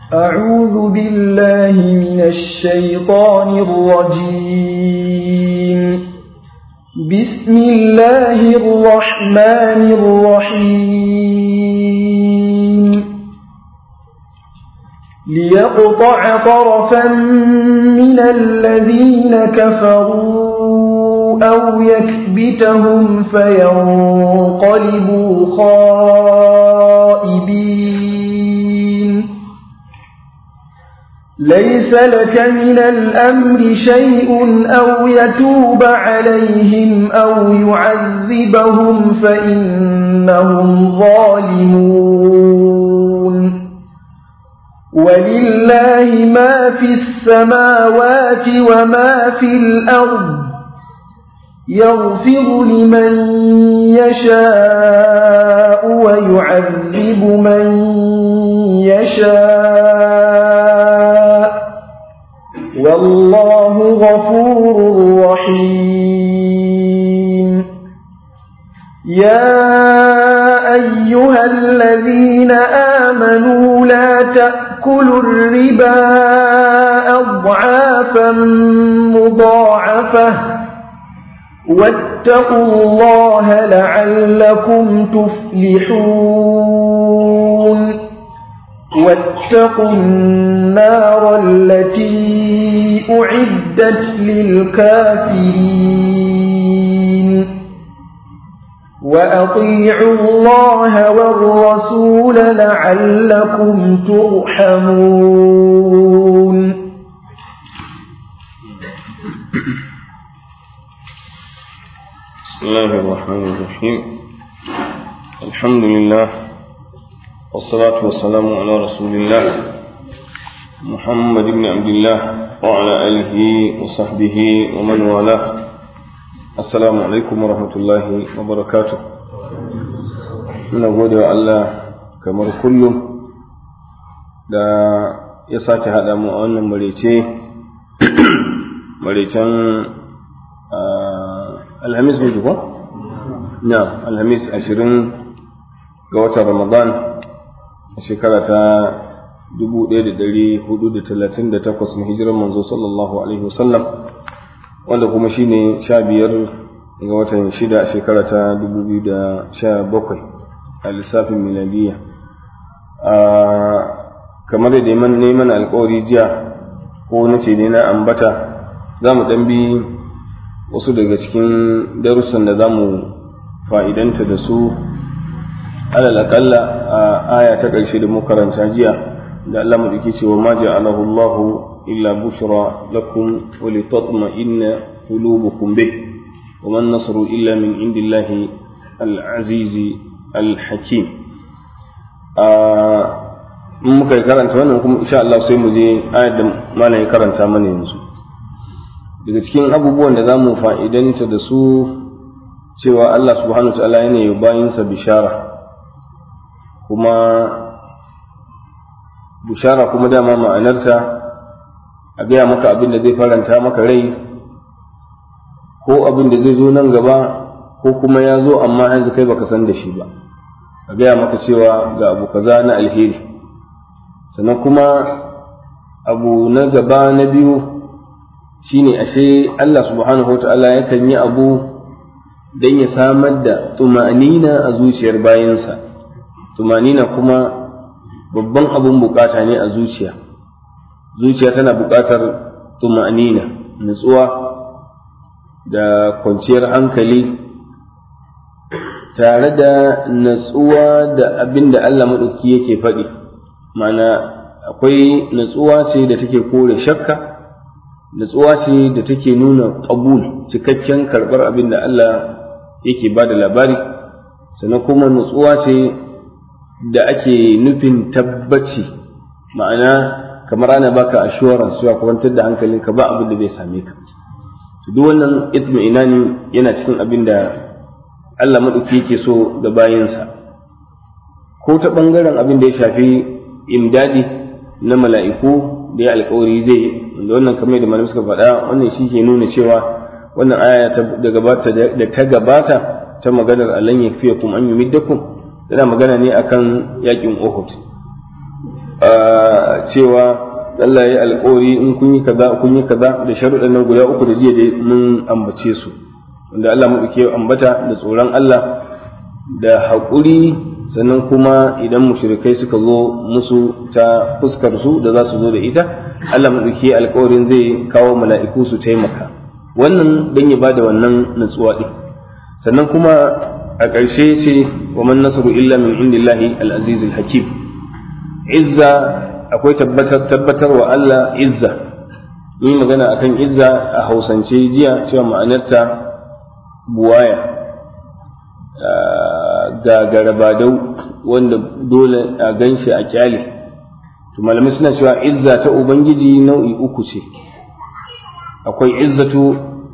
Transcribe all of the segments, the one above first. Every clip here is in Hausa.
أعوذ بالله من الشيطان الرجيم. بسم الله الرحمن الرحيم. ليقطع طرفا من الذين كفروا أو يكبتهم فينقلبوا خائبين. ليس لك من الأمر شيء أو يتوب عليهم أو يعذبهم فإنهم ظالمون. ولله ما في السماوات وما في الأرض. يغفر لمن يشاء ويعذب من يشاء، والله غفور رحيم. يا أيها الذين آمنوا لا تأكلوا الربا أضعافا مضاعفة واتقوا الله لعلكم تفلحون. واتقوا النار التي أعدت للكافرين. وأطيعوا الله والرسول لعلكم ترحمون. بسم الله الرحمن الرحيم. الحمد لله والصلاة والسلام على رسول الله محمد بن عبد الله وعلى آله وصحبه ومن والاه. السلام عليكم ورحمة الله وبركاته. نقول يا الله كمر كل da ya sake haɗa mu a wannan marecen alhamis ne ko? na alhamis 20 ga watan Ramadan a shekara ta 1438 na hijirar manzo sallallahu alaihi wasallam, wanda kuma shine 15 ga watan 6 a shekara ta 2017 a lissafin miladiya. Kamar da neman alƙawari jiya ko nace ne na ambata, za mu ɗan bi wasu daga cikin darussan da za mu fa'idanta da su alal aƙalla a aya ta ƙarshe da makaranta jiya da Allah mu dake cewa ma ja'alahu Allahu illa bushra lakum wa litatma'inna qulubukum bih wa man nasru illa min indillahi al-azizi al-hakim. Muka karanta wannan kuma insha Allah sai mu je ayar da malam ya karanta mana yanzu. Daga cikin abubuwan da za mu fa'idanta da su cewa Allah subhanahu wa ta'ala yana yi bayinsa bishara, kuma bishara kuma dama ma'anarta a gaya maka abin da zai faranta maka rai, ko abin da zai zo nan gaba, ko kuma ya zo amma yanzu kai baka san da shi ba, a gaya maka cewa ga abu kaza na alheri. Sannan kuma abu na gaba na biyu shine ashe Allah subhanahu wa ta'ala yakan yi abu don ya samar da tumanina a zuciyar bayansa. Tumanina kuma babban abun bukata ne a zuciya. Zuciya tana bukatar tumanina, nutsuwa da kwanciyar hankali, tare da nutsuwa da abin da Allah maɗauki yake faɗi. Ma'ana akwai nutsuwa ce da take kore shakka, nutsuwa ce da take nuna ƙabul, cikakken karɓar abin da Allah yake ba da labari, sannan kuma nutsuwa ce da ake nufin tabbaci, ma'ana kamar ana baka assurance cewa kwantar da hankalinka ba abin da zai same ka. Duk wannan itmi'inani yana cikin abin da Allah maɗauki yake so ga bayansa, ko ta ɓangaren abin da ya shafi imdadi na mala'iku da ya alƙawari zai yi, da wannan kamar da malamai suka faɗa, wannan shi ke nuna cewa wannan aya da ta gabata ta maganar alan yakfiyakum an yumiddakum tana magana ne akan yakin Uhud. cewa Allah ya yi alƙawari in kun yi kaza da sharuɗan nan guda uku da jiya dai mun ambace su, wanda Allah maɗauki ya ambata da tsoron Allah da haƙuri, sannan kuma idan mushrikai suka zo musu ta fuskar su da za su zo da ita, Allah maɗauki alƙawarin zai kawo mala'iku su taimaka, wannan dan ya bada wannan nutsuwa ɗin. Sannan kuma a ƙarshe ce wa man nasaru illa min indillahi al-aziz al-hakim. Izza akwai tabbatar wa Allah izza. Mun magana akan izza a Hausance jiya cewa ma'anarta buwaya, gagarabadau wanda dole a ganshi a kyale. To malamai suna cewa izza ta ubangiji nau'i uku ce. Akwai izzatu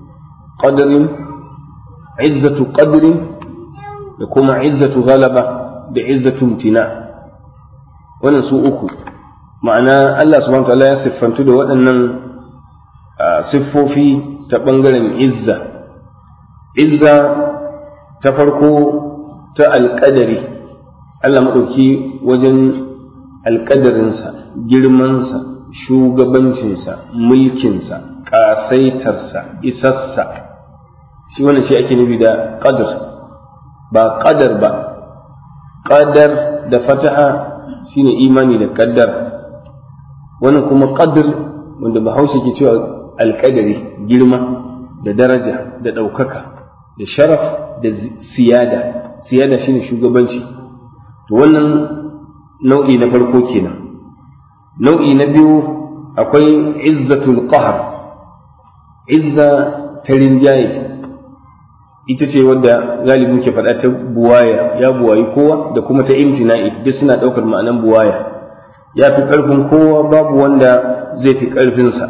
qadrin da kuma izzatu ghalaba da izzatu imtina. Wannan su uku, ma'ana Allah subhanahu wa ta'ala ya siffantu da waɗannan siffofi ta ɓangaren izza. Izza ta farko ta alƙadari, Allah maɗauki wajen alƙadarinsa, girmansa, shugabancinsa, mulkinsa, ƙasaitarsa, isassa, shi wannan shi ake nufi da ƙadar, ba ƙadar ba. Ƙadar da fataha shine imani da ƙaddar, wannan kuma ƙadar wanda Bahaushe ke cewa alƙadari, girma da daraja da ɗaukaka da sharaf da siyada shine shugabanci. To wannan nau'i na farko kenan. Nau'i na biyu akwai izzatul qahr, izza ta rinjaye, ita ce wadda galibi muke faɗa ta buwaya, ya buwayi kowa, da kuma ta imtina'i, duk suna ɗaukar ma'anan buwaya, ya fi ƙarfin kowa, babu wanda zai fi ƙarfinsa.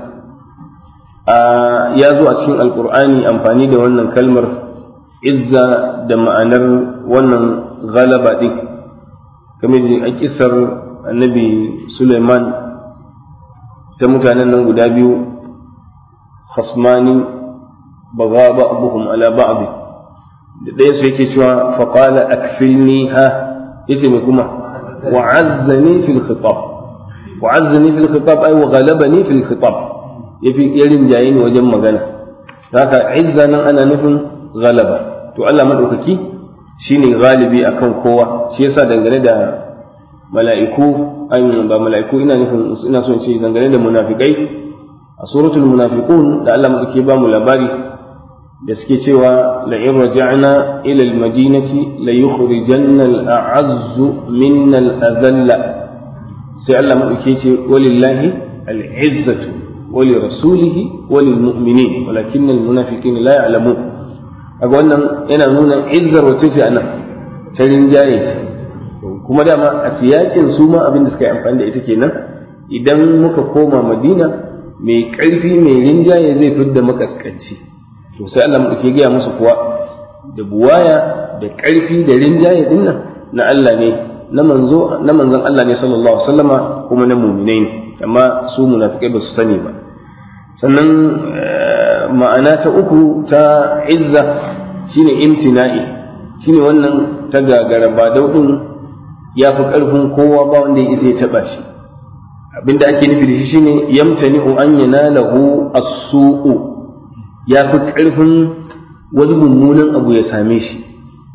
Ya zo a cikin alƙur'ani amfani da wannan kalmar izza da ma'anar wannan galaba ɗin, kamar da a kisar annabi Suleiman ta mutanen nan guda biyu, khasmani baga ba'dhum ala ba'd, da ɗaya su yake cewa faqala akfilni ha, yace mai kuma wa'azzani fil khitab, wa'azzani fil khitab ay wa ghalabani fil khitab, yafi yarin jayi ne wajen magana. Haka izza nan ana nufin galaba. To Allah madaukaki shine galibi akan kowa, shi yasa dangane da mala'iku, ba mala'iku, ina so in ce dangane da munafikai a suratul munafiqun da Allah madaukaki ba mu labari da suke cewa la in raja'na ila al-madinati la yukhrijanna al-a'azzu minna al-adhalla, sai Allah madaukaki ce walillahi al-izzatu wa li rasulihi wa lil mu'minin walakinna al-munafiqina la ya'lamun. Aga wannan yana nuna izzar wace ce anan ta rinjaye ce, kuma dama a siyakin su ma abin da suka yi amfani da ita kenan. Idan muka koma Madina, mai ƙarfi mai rinjaye zai fidda makaskanci, to sai Allah mu gaya musu kuwa da buwaya da ƙarfi da rinjaye din nan na Allah ne, na manzon Allah ne sallallahu alaihi wasallama, kuma na mu'minai ne, amma su munafikai ba su sani ba. Sannan ma'ana ta uku ta izza shine imtina'i, shine wannan ta gagara ba daudin, ya fi ƙarfin kowa, ba wanda ya isa ya taɓa shi. Abinda ake nufi da shi shine yamtani'u an yanalahu as-su'u, ya fi ƙarfin wani mummunan abu ya same shi.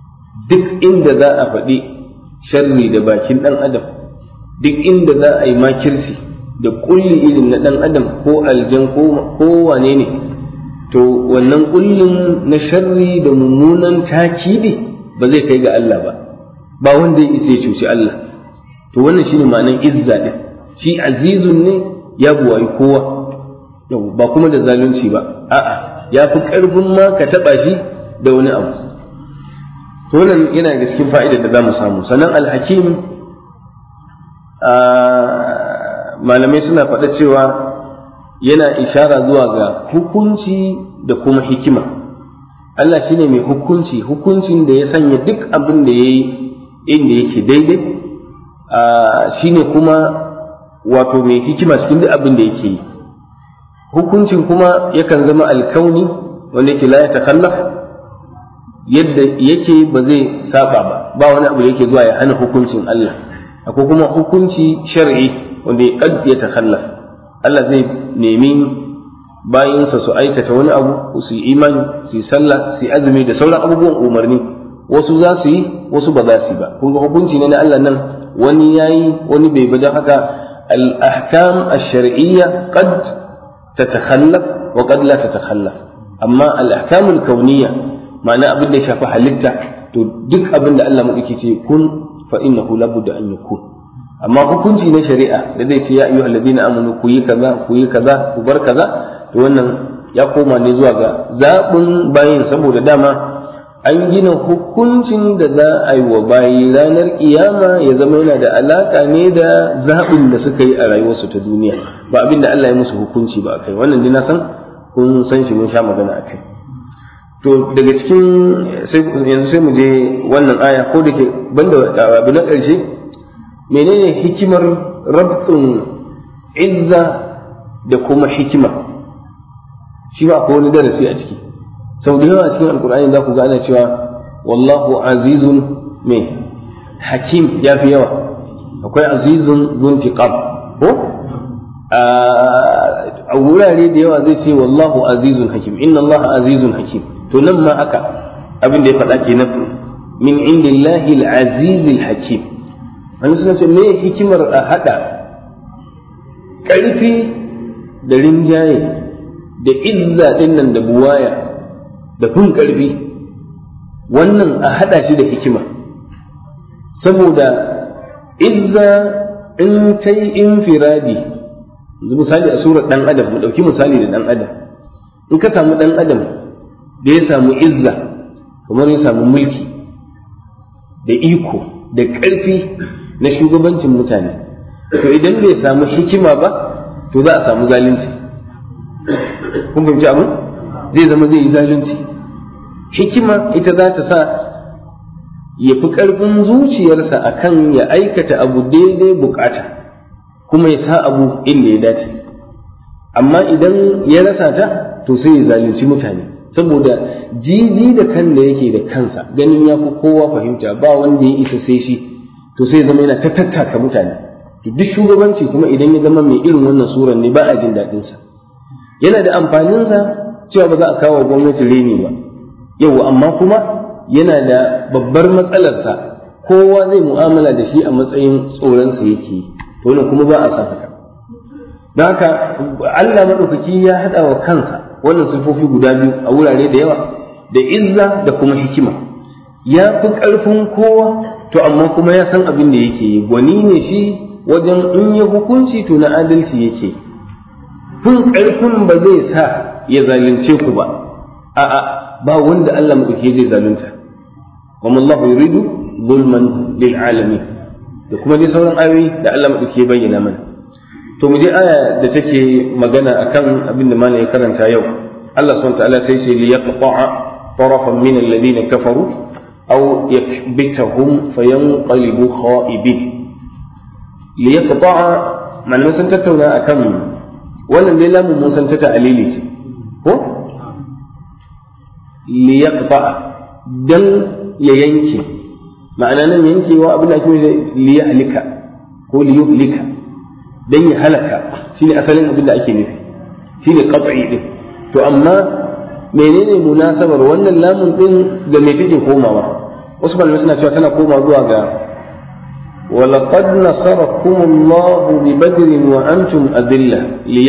Duk inda za a faɗi sharri da bakin ɗan adam, duk inda za a yi makirci da ƙulli irin na ɗan adam ko aljan ko wane ne, to wannan ƙullin na sharri da mummunan takidi ba zai kai ga Allah ba wanda ya isa ya cuci Allah. To wannan shine ma'anar izza din, shi azizun ne, ya buwayi kowa, ba kuma da zalunci ba, a'a ya fi ƙarfin ma ka taɓa shi da wani abu. To wannan yana da cikin fa'idar da za mu samu. Sannan alhakim, malamai suna faɗa cewa yana ishara zuwa ga hukunci da kuma hikima. Allah shine mai hukunci, hukuncin da ya sanya duk abin da ya yi inda yake daidai, shine kuma wato mai hikima cikin duk abin da yake yi. Hukuncin kuma yakan zama alkauni wanda yake la ya takallaf, yadda yake ba zai saba ba wani abu da yake zuwa ya hana hukuncin Allah. Akwai kuma hukunci shar'i wanda qad yatakhallaf Allah zai nemi bayinsa su aikata wani abu su yi imani su yi sallah su yi azumi da sauran abubuwan umarni wasu za su yi wasu ba za su yi ba kun ga hukunci ne na Allah nan wani yayi wani bai ba don haka al-ahkam ash-shar'iyya qad tatakhallaf wa qad la tatakhallaf amma al-ahkam al-kawniyya ma'ana abin da ya shafi halitta to duk abin da Allah madauki ce kun fa innahu labudda an yakun amma hukunci na shari'a da zai ce ya ayyuhal ladina amanu ku yi kaza ku bar kaza to wannan ya koma ne zuwa ga zabin bayin saboda dama an gina hukuncin da za a yi wa bayi ranar kiyama ya zama yana da alaka ne da zabin da suka yi a rayuwarsu ta duniya ba abin da Allah ya musu hukunci ba akai wannan dai na san kun san shi mun sha magana akai to daga cikin yanzu sai mu je wannan aya ko da ke banda abu na ƙarshe menene hikimar rabtun izza da kuma hikima shi ba akwai wani darasi a ciki sau da yawa a cikin alkur'ani za ku ga ana cewa wallahu azizun mai hakim ya fi yawa akwai azizun zuntiqam ko a wurare da yawa zai ce wallahu azizun hakim inna allaha azizun hakim to nan ma haka abin da ya faɗa kenan min indillahi al-aziz al-hakim wani suna ce me hikimar a haɗa ƙarfi da rinjaye da izza ɗin nan da buwaya da kun ƙarfi wannan a haɗa shi da hikima saboda izza in ta yi infiradi yanzu misali a surar ɗan adam mu ɗauki misali da ɗan adam in ka samu ɗan adam da ya samu izza kamar ya samu mulki da iko da ƙarfi na shugabancin mutane to idan bai samu hikima ba to za a samu zalunci kun fahimci abin zai zama zai yi zalunci hikima ita za ta sa ya fi ƙarfin zuciyarsa akan ya aikata abu daidai bukata kuma ya sa abu inda ya dace amma idan ya rasa ta to sai ya zalunci mutane saboda jiji da kan da yake da kansa ganin ya fi kowa fahimta ba wanda ya isa sai shi to sai zama yana ta tattaka mutane to duk shugabanci kuma idan ya zama mai irin wannan suran ne ba a jin daɗin sa yana da amfanin sa cewa ba za a kawo gwamnati reni ba yau amma kuma yana da babbar matsalar sa kowa zai mu'amala da shi a matsayin tsoron sa yake to wannan kuma ba a san haka don haka Allah madaukaki ya hada wa kansa wannan sifofi guda biyu a wurare da yawa da izza da kuma hikima ya fi ƙarfin kowa to amma kuma ya san abin da yake yi gwani ne shi wajen in ya hukunci to na adalci yake kun ƙarfin ba zai sa ya zalunce ku ba a'a ba wanda Allah maɗauki zai zalunta wa mallahu yuridu zulman lil alamin da kuma dai sauran ayoyi da Allah maɗauki ya bayyana mana to mu je aya da take magana akan abin da malai ya karanta yau Allah subhanahu wa ta'ala sai li yaqta'a tarafan min alladhina kafaru aw yakbitahum fayanqalibu kha'ibin li yaqta'a malamin sun tattauna akan wannan dai lamun mun san ta ta'alili ce ko li yaqta'a dan ya yanke ma'ana nan yankewa abin da ake li yahlika ko li yuhlika dan ya halaka shine asalin abin da ake nufi shine qat'i din to amma menene munasabar wannan lamun din da me take komawa wasu malamai suna cewa tana komawa zuwa ga ولقد نصركم الله ببدر وأنتم أذلة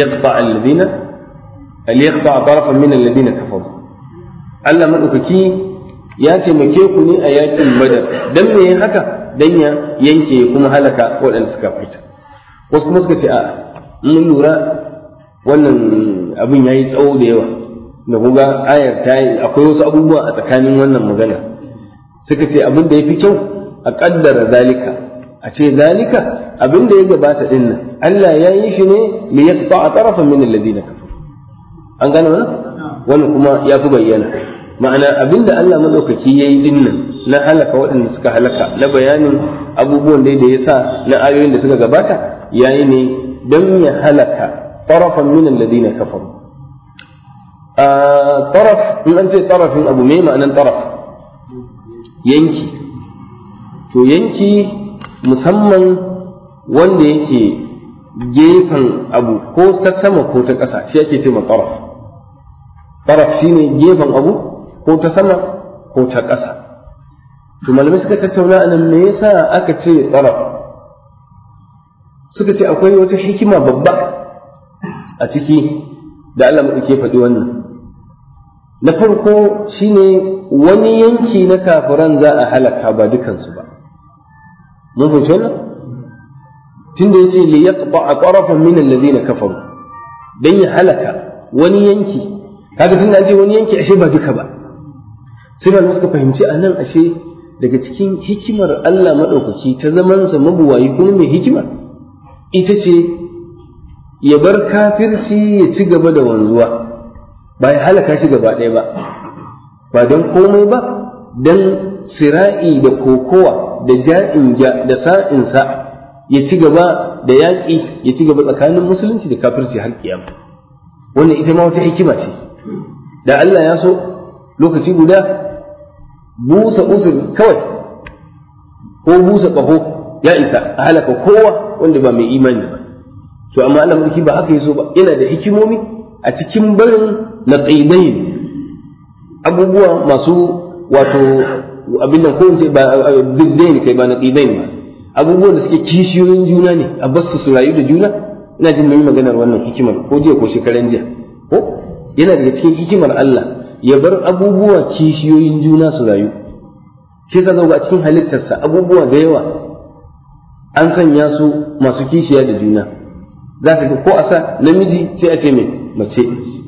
ليقطع طرفا من الذين كفروا Allah madaukaki ya taimake ku ne a yakin Badar dan me haka dan ya yanke kuma halaka waɗanda suka fita wasu kuma suka ce a mun lura wannan abin yayi tsawo da yawa da kuga ayar ta yi akwai wasu abubuwa a tsakanin wannan magana suka ce abin da yafi kyau a kaddara zalika a ce zalika abin da ya gabata din nan Allah ya yi shi ne li yaqta'a tarafan min alladhina kafaru an gane wannan kuma ya fi bayyana ma'ana abin da Allah madaukaki yayi din nan na halaka waɗanda suka halaka na bayanin abubuwan da ya sa na ayoyin da suka gabata yayi ne don ya halaka tarafan min alladhina kafaru taraf in an ce tarafin abu me ma'anan taraf yanki to yanki musamman wanda yake gefen abu ko ta sama ko ta ƙasa shi ake ce ma taraf. Taraf shine gefen abu ko ta sama ko ta ƙasa. To malamai suka tattauna anan me yasa aka ce taraf? Suka ce akwai wata hikima babba a ciki da Allah maɗauke faɗi wannan. Na farko shine wani yanki na kafiran za a halaka ba dukansu ba. Mun fahimci wannan? Tunda yace li yaqta'a tarafan min alladhina kafaru, dan ya halaka wani yanki. Kaga tunda an ce wani yanki ashe ba duka ba. Sai malamai suka fahimci anan ashe daga cikin hikimar Allah maɗaukaki ta zamansa mabuwayi kuma mai hikima ita ce ya bar kafirci ya ci gaba da wanzuwa ba ya halaka shi gaba ɗaya ba don komai ba don sira'i da kokowa da ja'in ja da sa'insa ya ci gaba da yaƙi ya ci gaba tsakanin musulunci da kafirci har kiyama. Wannan ita ma wata hikima ce da Allah ya so lokaci guda busa usur kawai ko busa ƙaho ya isa a halaka kowa wanda ba mai imani ba. To amma Allah mulki ba haka yaso ba, yana da hikimomi a cikin barin naqidain, abubuwa masu wato abin da ko in ce ba biddain kai ba naqidain ba, abubuwan da suke kishiyoyin juna ne a basu su rayu da juna. Ina jin mai maganar wannan hikimar ko jiya ko shekaran jiya ko yana daga cikin hikimar Allah ya bar abubuwa kishiyoyin juna su rayu. Shi ka ga a cikin halittarsa abubuwa da yawa an sanya su masu kishiya da juna. Za ka ga ko a sa namiji sai a ce mai mace,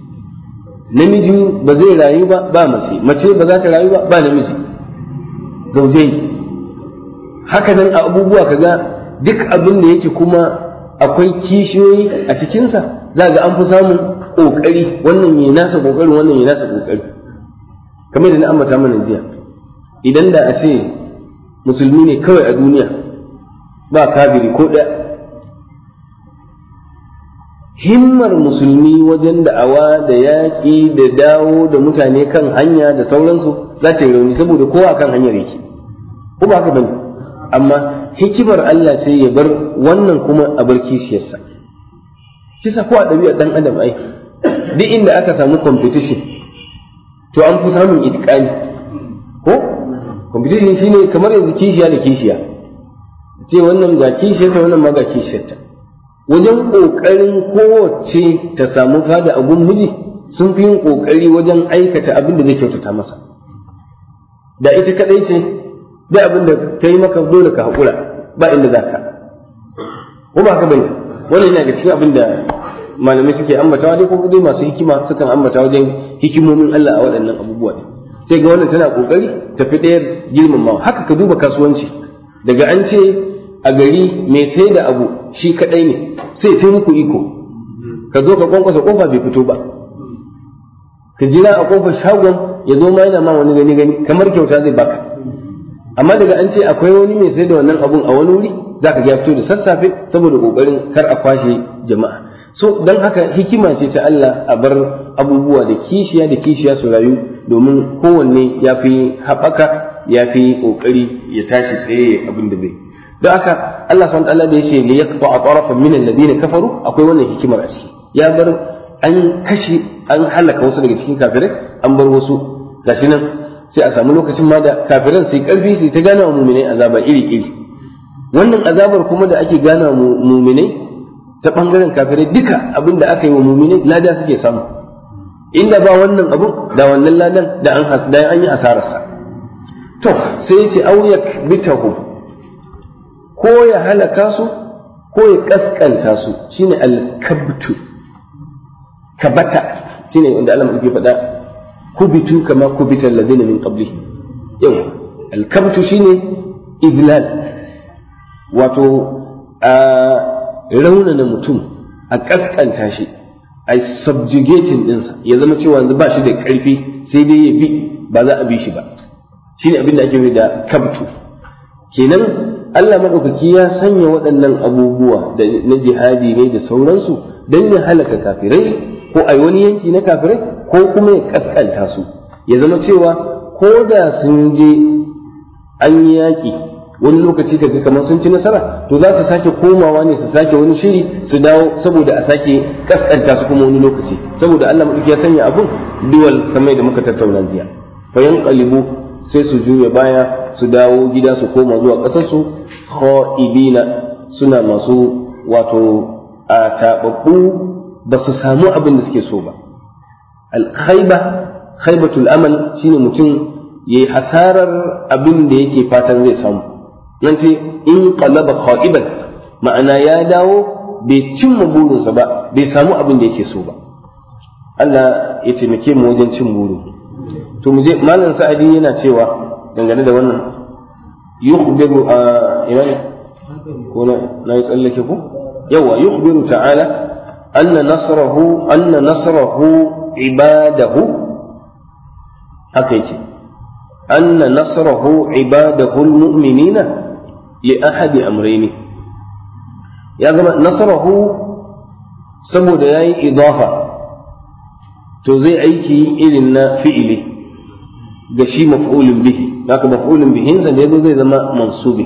namiji ba zai rayu ba mace, mace ba za ta rayu ba namiji, zaujai. Haka nan a abubuwa kaga duk abin da yake kuma akwai kishiyoyi a cikinsa za ga an fi samun ƙoƙari, wannan ya nasa ƙoƙarin wannan ya nasa ƙoƙari. Kamar da na ambata mana jiya, idan da a ce musulmi ne kawai a duniya ba kafiri ko ɗaya, himmar musulmi wajen da'awa da yaƙi da dawo da mutane kan hanya da sauransu za ta yi rauni saboda kowa kan hanyar yake, ko ba haka bane? Amma hikimar Allah ce ya bar wannan kuma a bar kishiyarsa. Kisa ko a ɗabi'ar ɗan adam ai duk inda aka samu competition to an fi samun itikani ko competition shine kamar yanzu kishiya da kishiya, ce wannan ga kishiyarta wannan ma ga kishiyarta, wajen ƙoƙarin kowace ta samu fada a gun miji sun fi yin ƙoƙari wajen aikata abin da zai kyautata masa. Da ita kaɗai ce da abin da ta yi maka dole ka haƙura ba inda za ka, ko ba ka bane? Wannan yana da cikin abin da malamai suke ambatawa dai ko dai masu hikima sukan ambata wajen hikimomin Allah a waɗannan abubuwa ne. Sai ga wannan tana ƙoƙari tafi ɗayar girmamawa. Haka ka duba kasuwanci, daga an ce a gari mai sai da abu shi kadai ne sai sai muku iko, ka zo ka kwankwasa kofa bai fito ba, ka jira a kofar shagon ya zo ma yana ma wani gani kamar kyauta zai baka. Amma daga an ce akwai wani mai sai da wannan abun a wani wuri za ka ga fito da sassafe saboda kokarin kar a kwashe jama'a. So don haka hikima ce ta Allah a bar abubuwa da kishiya su rayu domin kowanne ya fi haɓaka ya fi ƙoƙari ya tashi tsaye abin da bai. Don haka Allah subhanahu wa ta'ala da yace li yaqta'a tarafan min alladhina kafaru akwai wannan hikimar a ciki. Ya bar an halaka wasu daga cikin kafirai, an bar wasu gashi nan sai a samu lokacin ma da kafiran sai karfi sai ta gana wa mu'minai azaba iri. Wannan azabar kuma da ake gana wa mu'minai ta bangaren kafirai duka abin da aka yi wa mu'minai lada suke samu. Inda ba wannan abu da wannan ladan da an yi asararsa. To sai yace auyak bitahu, ko ya halaka su ko ya kaskanta su, shine al-kabtu. Kabata shine wanda Allah yake faɗa kubitu kama kubita alladhina min qablihi. Yau al-kabtu shine idlal, wato a raunana mutum, a kaskanta shi, a subjugating dinsa, ya zama cewa yanzu ba shi da ƙarfi sai dai ya bi ba za a bi shi ba. Shine abin da ake yi da kabtu. Kenan Allah maɗaukaki ya sanya waɗannan abubuwa na jihadi ne da sauransu don ya halaka kafirai ko a wani yanki na kafirai ko kuma ya kaskanta su, ya zama cewa ko da sun je an yi yaƙi wani lokaci kaga kamar sun ci nasara to za su sake komawa ne su sake wani shiri su dawo saboda a sake kaskanta su kuma wani lokaci saboda Allah madauki ya sanya abun duwal kamar da muka tattauna jiya fayan qalibu sai su juya baya su dawo gida su koma zuwa kasar su khaibina suna masu wato a tababbu ba su samu abin da suke so ba khaibatul amal shine mutum yayi hasarar abin da yake fatan zai samu nan ce in qalaba khaiban ma'ana ya dawo bai cimma burinsa ba bai samu abin da yake so ba Allah ya taimake mu wajen cin buru to mu je malam sa'adi yana cewa dangane da wannan yukhbiru imani ko na yi tsallake ku yawa yukhbiru ta'ala anna nasrahu ibadahu haka yake anna nasrahu ibadahu almu'minina li ahadi amrayni ya zama nasrahu saboda yayi idafa to zai aiki irin na fi'ili ga shi maf'ulun bihi haka maf'ulun bihin sa da yazo zai zama mansubi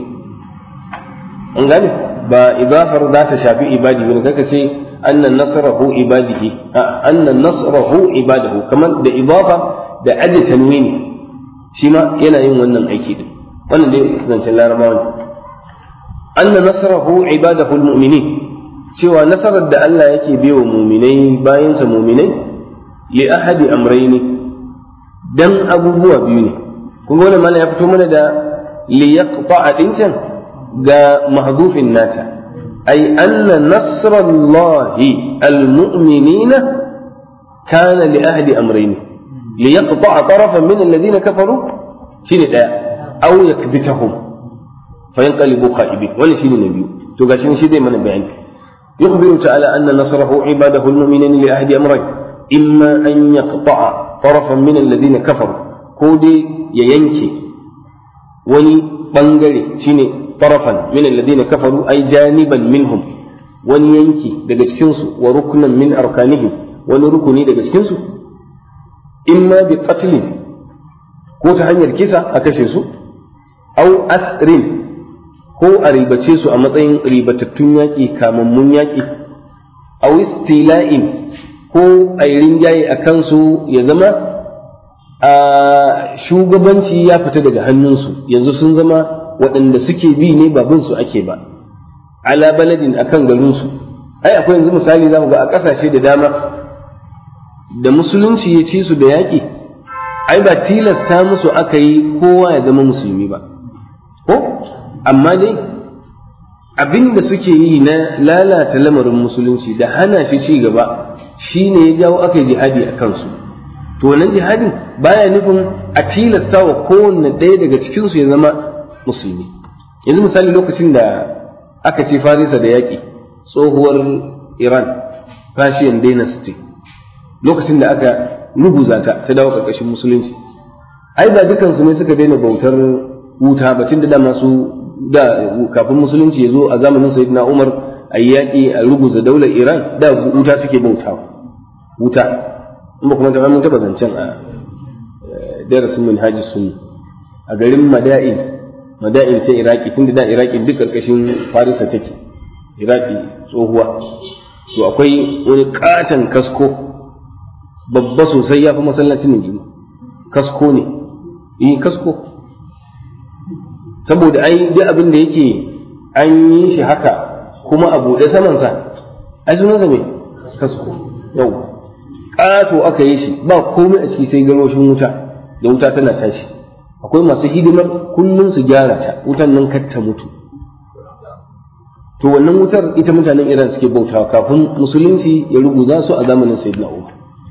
an gane ba idafar za ta shafi ibadi bane kaka ce anna nasrahu ibadihi anna nasrahu ibadahu kamar da idafa da aje tanwini shi ma yana yin wannan aiki din wannan dai zancen larabawa ne anna nasrahu ibadahu almu'minin cewa nasarar da Allah yake biyo mu'minai bayan sa mu'minai li ahadi amrayni dan abubuwa biyu ne kun ga wannan mallan ya fito mana da li yaqta'a dincan ga mahdufin nata ay anna nasrallahi almu'minina kana li ahadi amrayni li yaqta'a tarafan min alladhina kafaru shine daya aw yakbitahum fayanqalibu khaibin wannan shine na biyu to gashi shi zai mana bayani yukhbiru ta'ala anna nasrahu ibadahu almu'minina li ahadi amrayn imma an yaqta'a tarafan min alladhina kafaru ko dai ya yanke wani bangare shine tarafan min alladhina kafaru ay janiban minhum wani yanki daga cikin su wa ruknan min arkanihim wani rukuni daga cikin su imma bi qatlin ko ta hanyar kisa a kashe su aw asrin ko a ribace su a matsayin ribatattun yaƙi kamammun yaƙi aw istila'in ko a yi rinjaye a kansu ya zama a shugabanci ya fita daga hannunsu yanzu sun zama waɗanda suke bi ne babin su ake ba ala baladin akan garinsu ai akwai yanzu misali za ku ga a ƙasashe da dama da musulunci ya ci su da yaƙi ai ba tilasta musu aka yi kowa ya zama musulmi ba ko amma dai abin da suke yi na lalata lamarin musulunci da hana shi ci gaba shi ne ya jawo aka yi jihadi a kansu to wannan jihadin baya nufin a tilasta wa kowanne ɗaya daga cikinsu ya zama musulmi yanzu misali lokacin da aka ce farisa da yaƙi tsohuwar iran Persian dynasty lokacin da aka nuguza ta dawo ƙarƙashin musulunci ai ba dukansu ne suka daina bautar wuta ba tun da dama su da kafin musulunci ya zo a zamanin sayyidina umar a yaƙi a ruguza daular iran da wuta suke bautawa wuta in ba kuma ta mun taɓa zancen a darasin minhaji sunni a garin mada'in ta iraki tun da iraki duk ƙarƙashin farisa take iraki tsohuwa to akwai wani katon kasko babba sosai ya fi masallacin ne girma kasko ne kasko saboda ai duk abin da yake an yi shi haka kuma a buɗe samansa ai sunansa mai kasko yau ƙato aka yi shi ba komai a ciki sai garwashin wuta da wuta tana tashi akwai masu hidimar kullum su gyara ta wutan nan kar ta mutu to wannan wutar ita mutanen Iran suke bautawa kafin musulunci ya ruguza su a zamanin Sayyidina Umar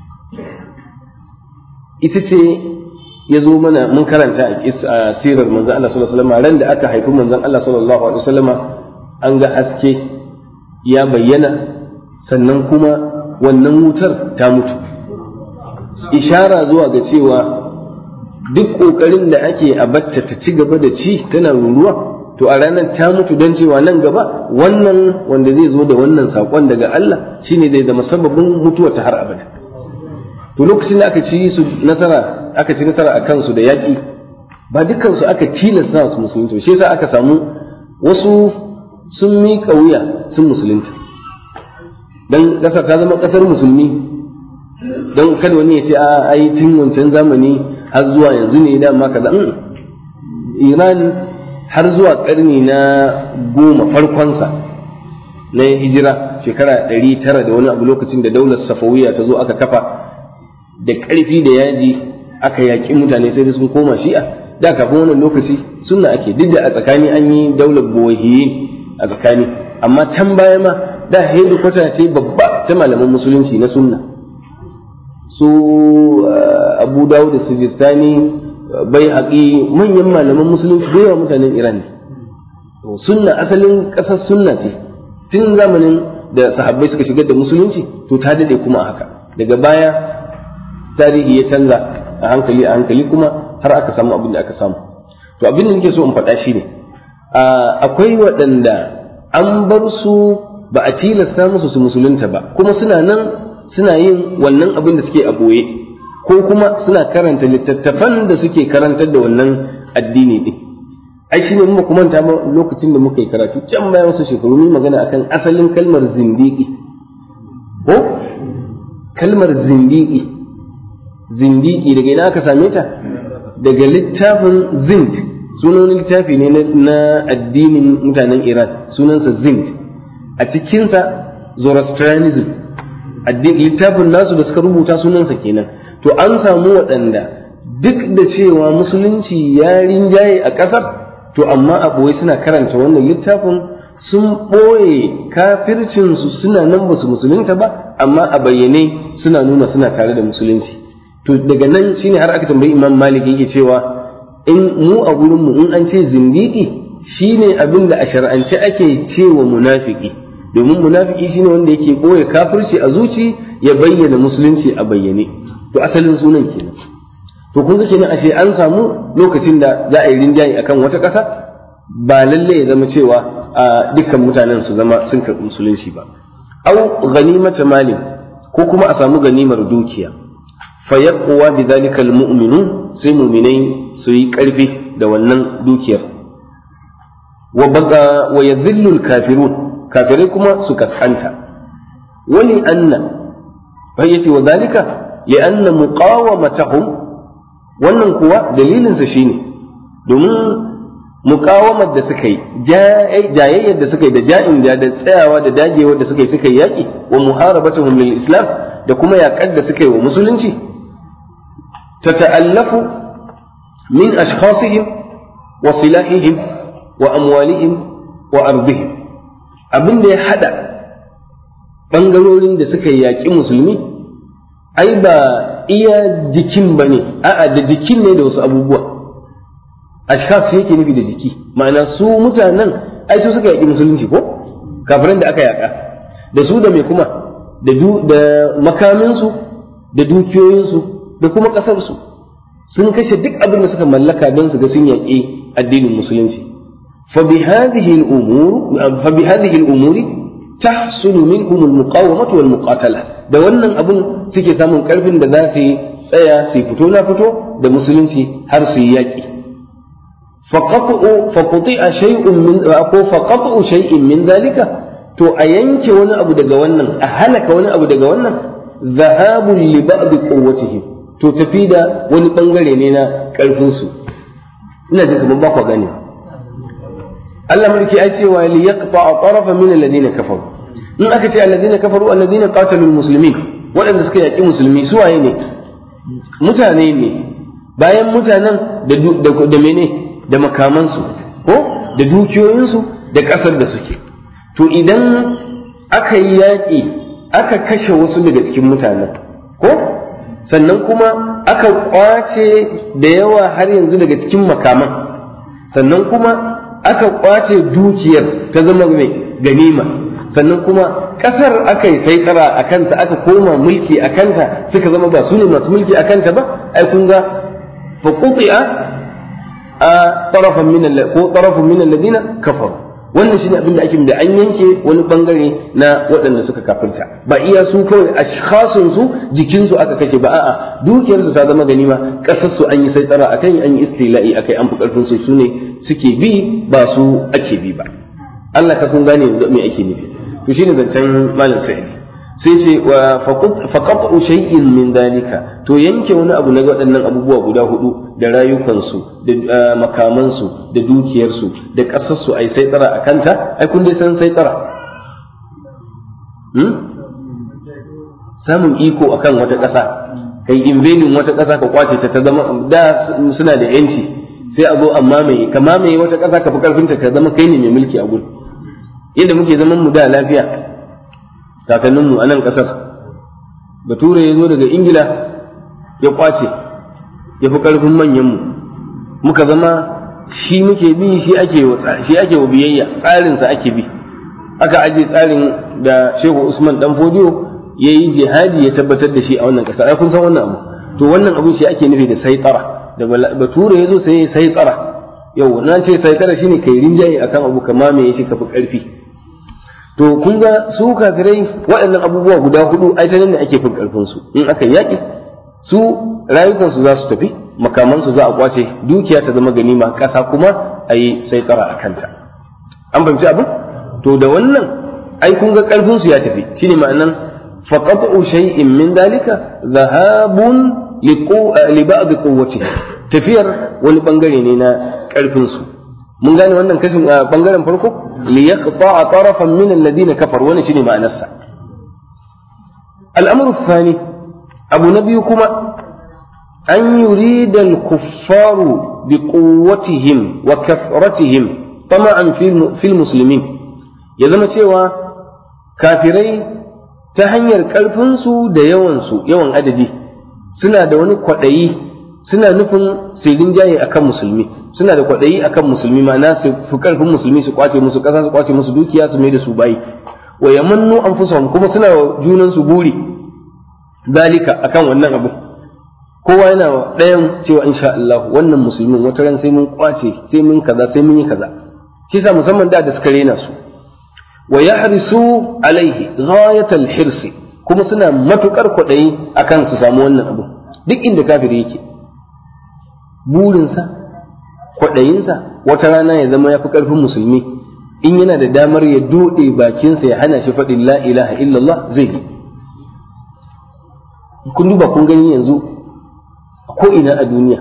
ita ce ya zo mana mun karanta a sirar manzon Allah sallallahu alaihi wasallam ran da aka haifi manzon Allah sallallahu alaihi wasallam an ga haske ya bayyana sannan kuma wannan wutar ta mutu ishara zuwa ga cewa duk kokarin da ake a batta ta ci gaba da ci tana ruruwa to a ranar ta mutu don cewa nan gaba wannan wanda zai zo da wannan saƙon daga Allah shine zai zama sababin mutuwa ta har abada to lokacin da aka ci nasara a kansu da yaƙi ba dukkan su aka tilasta su musulunta, shi yasa aka samu wasu sun miƙa wuya sun musulunta dan ƙasar ta zama ƙasar musulmi, don kada wani ya ce a ai tun wancan zamani har zuwa yanzu ne dama kaza. Iran har zuwa ƙarni na 10 farkonsa na hijira shekara 900 da wani abu, lokacin da daular Safawiya ta zo aka kafa da ƙarfi da yaji aka yaƙi mutane sai sun koma shi'a. Da kafin wannan lokaci sunna ake, duk da a tsakani an yi daular buwayhiyin a tsakani, amma can baya ma da hedikwata ce babba ta malaman musulunci na sunna, su Abu Dawud da Sijistani, Baihaqi, manyan malaman musulunci da yawa mutanen Iran ne. Sunna asalin ƙasar sunna ce tun zamanin da sahabbai suka shigar da musulunci, to ta dade kuma a haka. Daga baya tarihi ya canza a hankali kuma har aka samu abin da aka samu. To abin da nake so in faɗa shi ne, akwai waɗanda an bar su ba a tilasta musu su musulunta ba, kuma suna nan suna yin wannan abin da suke a ɓoye, ko kuma suna karanta littattafan da suke karantar da wannan addini ɗin. Ai shi ne mu kuma manta ba lokacin da muka yi karatu can bayan wasu shekaru mun magana akan asalin kalmar zindiki. Ko kalmar zindiki daga ina aka same ta? Daga littafin Zind, sunan littafi ne na addinin mutanen Iran, sunansa Zind. A cikinsa Zoroastrianism, littafin nasu da suka rubuta sunansa kenan. To an samu waɗanda duk da cewa musulunci ya rinjaye a ƙasar, to amma a ɓoye suna karanta wannan littafin, sun ɓoye kafircinsu, suna nan ba su musulunta ba, amma a bayyane suna nuna suna tare da musulunci. To daga nan shine har aka tambayi Imam Malik yake cewa in mu a gurin mu in an ce zindiki shine abin da a shar'ance ake cewa munafiki, domin munafiki shine wanda yake ɓoye kafirci a zuci ya bayyana musulunci a bayyane. To asalin sunan kenan. To kun ga kenan ashe an samu lokacin da za a yi rinjaye akan wata ƙasa, ba lalle ya zama cewa dukkan mutanen su zama sun karɓi musulunci ba. Au ghanimata malin, ko kuma a samu ganimar dukiya, fa yaqwa bidhalika almu'minun, sai mu'minai su yi ƙarfi da wannan dukiyar. Wa baqa wa yadhillu alkafirun, kafirai kuma su kaskanta. Wali anna fa yace wa dhalika li anna muqawamatahum, wannan kuwa dalilinsa shine domin muqawamar da suka yi, jayayyar da suka yi, da ja'in da tsayawa da dagewar da suka yi yaƙi, wa muharabatuhum lil islam, da kuma yaƙar da suka yi wa musulunci, tata'allafu min ashkhasihim wa silahihim wa amwalihim wa ardihim. Abin da ya hada bangarorin da suka yi yaƙi musulmi ai ba iya jikin ba ne, a'a da jikin ne da wasu abubuwa. Ashkas yake nufi da jiki, ma'ana su mutanen ai su suka yaƙi musulunci ko kafiran da aka yaƙa, da su da mai kuma da makaminsu da dukiyoyinsu da kuma ƙasarsu, sun kashe duk abin da suka mallaka don su ga sun yaƙi addinin musulunci. fa bi hadhihi al-umuri tahsulu minhum al-muqawamah wal muqatala, da wannan abun suke samun karfin da za su tsaya su fito na fito da musulunci har su yi yaki. faqatu shay'in min zalika, to a yanke wani abu daga wannan, a halaka wani abu daga wannan, zahabun li ba'd quwwatihim, to tafi da wani bangare ne na karfin su. Ina jin kamar ba ku gane Allah mulki ai cewa li yaqta tarafa min alladhina kafaru. In aka ce alladhina kafaru alladhina qatalu almuslimin, waɗanda suka yaki musulmi su waye ne? Mutane ne, bayan mutanen da mene, da makamansu ko da dukiyoyinsu da ƙasar da suke. To idan aka yi yaƙi aka kashe wasu daga cikin mutanen ko sannan kuma aka kwace da yawa har yanzu daga cikin makaman, sannan kuma aka kwace dukiyar ta zama mai ganima, sannan kuma ƙasar aka yi saitara a kanta, aka koma mulki a kanta, suka zama ba su ne masu mulki a kanta ba, ai kun ga fa quti'a tarafun min alladhina kafaru wannan shine abin da ake da an yanke wani bangare na waɗanda suka kafirta, ba iya su kawai ashkhasun su jikin su aka kashe ba, a'a dukiyar su ta zama ganima, kasar su an yi saitara akan an yi istila'i akai, an fi karfin su ne suke bi ba su ake bi ba. Allah ka kun gane yanzu me ake nufi. To shine zancen malam Sa'id sai ce wa faqatu shay'in min dalika, to yanke wani abu na waɗannan abubuwa guda hudu, da rayukansu da makamansu da dukiyarsu da ƙasarsu ai sai tsara a kanta, ai kun dai san sai tsara samun iko akan wata ƙasa, kai invading wata ƙasa ka kwace ta zama da suna da yanci, sai a zo amma ka mamaye wata ƙasa ka fi karfinta ka zama kai ne mai mulki a gurin, yadda muke zaman mu da lafiya kakanninmu a nan ƙasar. Bature ya zo daga Ingila ya kwace, ya fi ƙarfin manyanmu, muka zama shi muke bi, shi ake wa biyayya, tsarinsa ake bi. Aka aje tsarin da Shehu Usman Dan Fodiyo ya yi jihadi ya tabbatar da shi a wannan ƙasa. Ai kun san wannan abu. To wannan abun shi ake nufi da saitara. Da Bature ya zo sai ya saitara. Yau na ce saitara shine kai rinjaye akan abu ka mamaye shi ka fi ƙarfi. To kun ga su kafirai waɗannan abubuwa guda hudu ai ta nan ne ake fin karfin su, in aka yaƙi su rayukansu za su tafi, makamansu za a kwace, dukiya ta zama ganima, ƙasa kuma a yi sai tsara a kanta. An fahimci abin? To da wannan ai kun ga karfin su ya tafi, shine ma'anan faqatu shay'in min dalika dhahabun li ba'd quwwati, tafiyar wani bangare ne na karfin su. Mun gane wannan kashin bangaren farko liyaqta'a tarafan min alladhina kafaru, wannan shine ma'anarsa. Al-amru ath-thani, abu nabiyu kuma an yurida al-kuffaru bi quwwatihim wa kathratihim tama'an fil muslimin, ya zama cewa kafirai ta hanyar karfin su da yawan adadi suna da wani kwadayi, suna nufin su rinjaye akan musulmi, suna da kwaɗayi akan musulmi, ma'ana su fi ƙarfin musulmi, su kwace musu ƙasa, su kwace musu dukiya, su mai da su bayi. Wa yamannu anfusahum, kuma suna junan su buri dalika akan wannan abu. Kowa yana ɗayan cewa insha Allah wannan musulmin wata ran sai mun kwace, sai mun kaza, sai mun yi kaza. Shi sa musamman da suka rena su. Wa yahrisu alaihi ghayatal hirsi, kuma suna matukar kwaɗayi akan su samu wannan abu. Duk inda kafiri yake, burinsa, kwaɗayinsa wata rana ya zama ya fi ƙarfin musulmi, in yana da damar ya doɗe bakinsa ya hana shi faɗin la ilaha illallah zai yi. Kun duba kun gani yanzu ko ina a duniya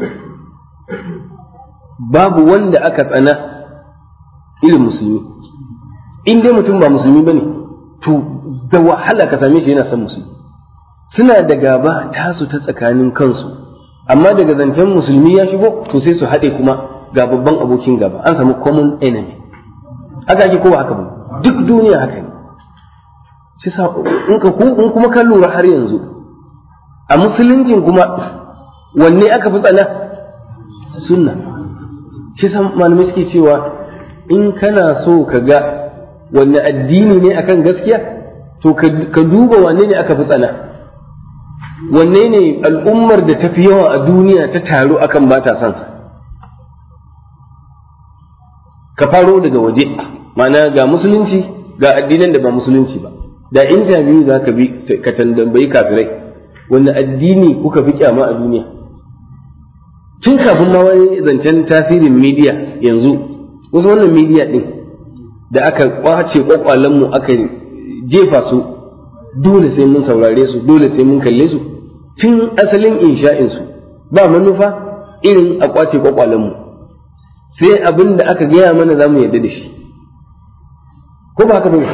babu wanda aka tsana irin musulmi. In dai mutum ba musulmi bane, to da wahala ka same shi yana son musulmi. Suna da gaba tasu ta tsakanin kansu, amma daga zancen musulmi ya shigo to sai su haɗe kuma ga babban abokin gaba, an samu common enemy. Haka ake kowa haka ba, duk duniya haka ne. Shi sa in kuma ka lura har yanzu a musuluncin kuma wanne aka fi tsana? Sunna. Shi sa malamai suke cewa in kana so ka ga wanne addini ne akan gaskiya, to ka duba wanne ne aka fi tsana, wanne ne al'ummar da ta fi yawa a duniya ta taru akan ba ta son sa. Ka faro daga waje, ma'ana ga musulunci ga addinan da ba musulunci ba. Da interview za ka bi ka tambayi kafirai wanne addini kuka fi kyama a duniya. Tun kafin ma wani zancen tasirin media yanzu, wasu wannan media din da aka kwace kwakwalenmu aka jefa su, dole sai mun saurare su, dole sai mun kalle su. Tun asalin insha'insu ba manufa irin a kwace kwakwalenmu, sai abin da aka gaya mana za mu yarda da shi, ko ba haka ba?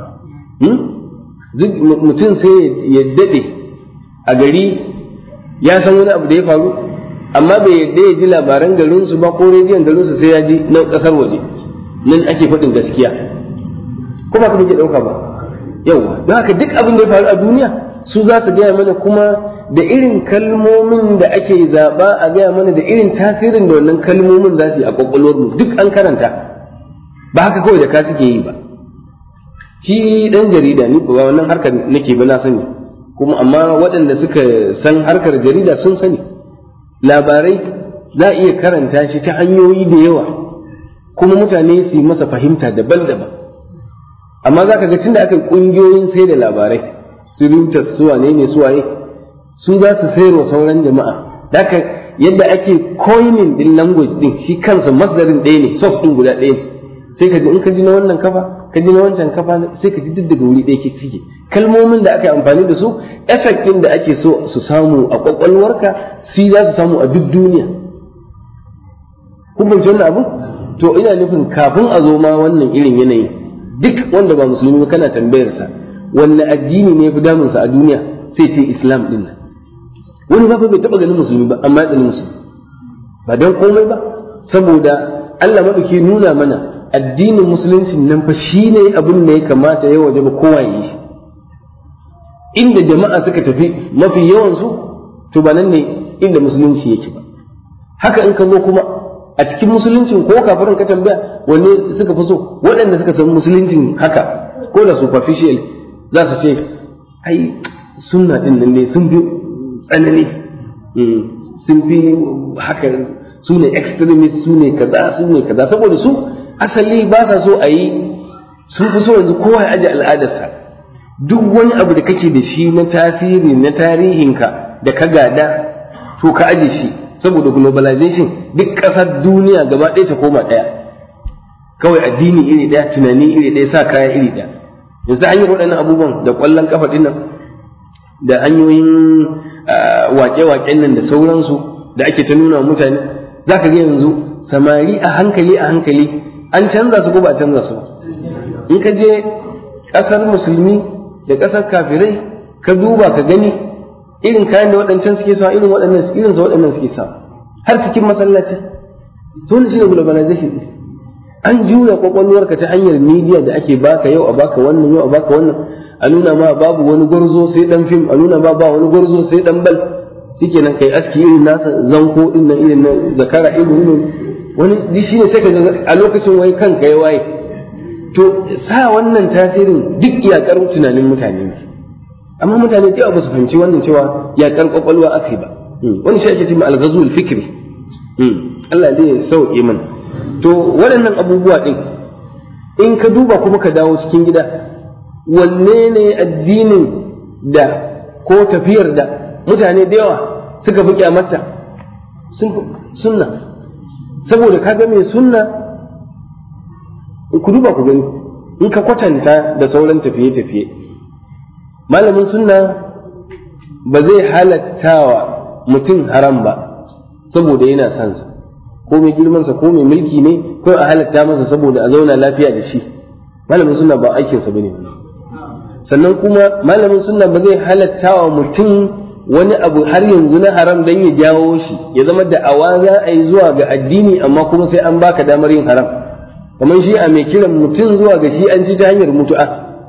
Mutum sai ya daɗe a gari ya san wani abu da ya faru, amma bai yarda ya ji labaran garinsu ba ko rediyon garinsu, sai ya ji na ƙasar waje, nan ake faɗin gaskiya, ko ba haka muke ɗauka ba? Yawwa, don haka duk abin da ya faru a duniya su za su gaya mana, kuma da irin kalmomin da ake zaɓa a gaya mana, da irin tasirin da wannan kalmomin za su yi a ƙwaƙwalwarmu, duk an karanta, ba haka kawai da ka suke yi ba. Shi ɗan jarida ni ba wannan harkar nake ba, na sani, kuma amma waɗanda suka san harkar jarida sun sani labarai za a iya karanta shi ta hanyoyi da yawa, kuma mutane su yi masa fahimta daban-daban. Amma za ka ga tunda aka yi ƙungiyoyin sai da labarai su Reuters su wane ne su waye su za su sayarwa sauran jama'a. Daka yadda ake coining din language din shi kansa masdarin ɗaya ne, source din guda ɗaya ne. Sai ka ji in ka ji na wannan kafa ka ji na wancan kafa sai ka ji duk daga wuri ɗaya suke. Kalmomin da aka yi amfani da su effect din da ake so su samu a kwakwalwarka shi za su samu a duk duniya. Kun fahimci wannan abu? To ina nufin kafin a zo ma wannan irin yanayi duk wanda ba musulmi ba kana tambayarsa wanne addini ne fi damunsa a duniya sai ce Islam din nan. Wani ba bai taɓa ganin musulmi ba amma ya musulmi ba don komai ba saboda Allah maɗauki nuna mana addinin musulunci nan fa shine abin da ya kamata ya waje ba kowa ya yi shi. Inda jama'a suka tafi mafi yawan su to ba nan ne inda musulunci yake ba. Haka in ka zo kuma a cikin musuluncin ko kafirin ka tambaya wanne suka fi so, waɗanda suka san musuluncin haka ko da superficial za su ce ai sunna din nan ne sun fi tsanani, sun fi haka, su ne extremist, su ne kaza saboda su asali ba sa so a yi, sun fi so yanzu kowa ya aje al'adarsa. Duk wani abu da kake da shi na tasiri na tarihinka da ka gada to ka aje shi, saboda globalization duk ƙasar duniya gaba ɗaya ta koma ɗaya, kawai addini iri ɗaya, tunani iri ɗaya, sa kaya iri ɗaya. Yanzu da hanyar waɗannan abubuwan da ƙwallon ƙafa ɗin nan da hanyoyin waƙe-waƙen nan da sauransu da ake ta nuna mutane, za ka ga yanzu samari a hankali an canza su ko ba a canza su ba. In ka je ƙasar musulmi da ƙasar kafirai ka duba ka gani irin kayan da waɗancan suke sa irin sa waɗannan suke sa har cikin masallaci. Dole shi ne globalization ɗin. An juya kwakwalwarka ta hanyar media da ake baka yau a baka wannan yau a baka wannan, a nuna ma babu wani gwarzo sai dan fim, a nuna ma ba wani gwarzo sai dan bal, shikenan kai aski irin nasa zanko din nan irin na zakara irin wani shi ne sai ka ga a lokacin wai kanka ya waye. To sa wannan tasirin duk iyakar tunanin mutane ne, amma mutane da ba su fahimci wannan cewa iyakar kwakwalwa akai ba. Wani shi ake cewa al-ghazwul fikri. Allah dai ya sauke mana. To waɗannan abubuwa ɗin in ka duba kuma ka dawo cikin gida, wanne ne addinin da ko tafiyar da mutane da yawa suka fi kyamata? Sunna. Saboda ka ga mai sunna, ku duba ku gani in ka kwatanta da sauran tafiye-tafiye, malamin sunna ba zai halattawa mutum haram ba saboda yana son sa, ko mai girmansa ko mai mulki ne, ko a halatta masa saboda a zauna lafiya da shi. Malamin sunna ba aikinsa bane. Sannan kuma malamin sunna ba zai halatta wa mutum wani abu har yanzu na haram dan ya jawo shi ya zama da awa za a yi zuwa ga addini, amma kuma sai an baka damar yin haram. Kamar shi a mai kiran mutum zuwa ga shi an ci ta hanyar mutu'a.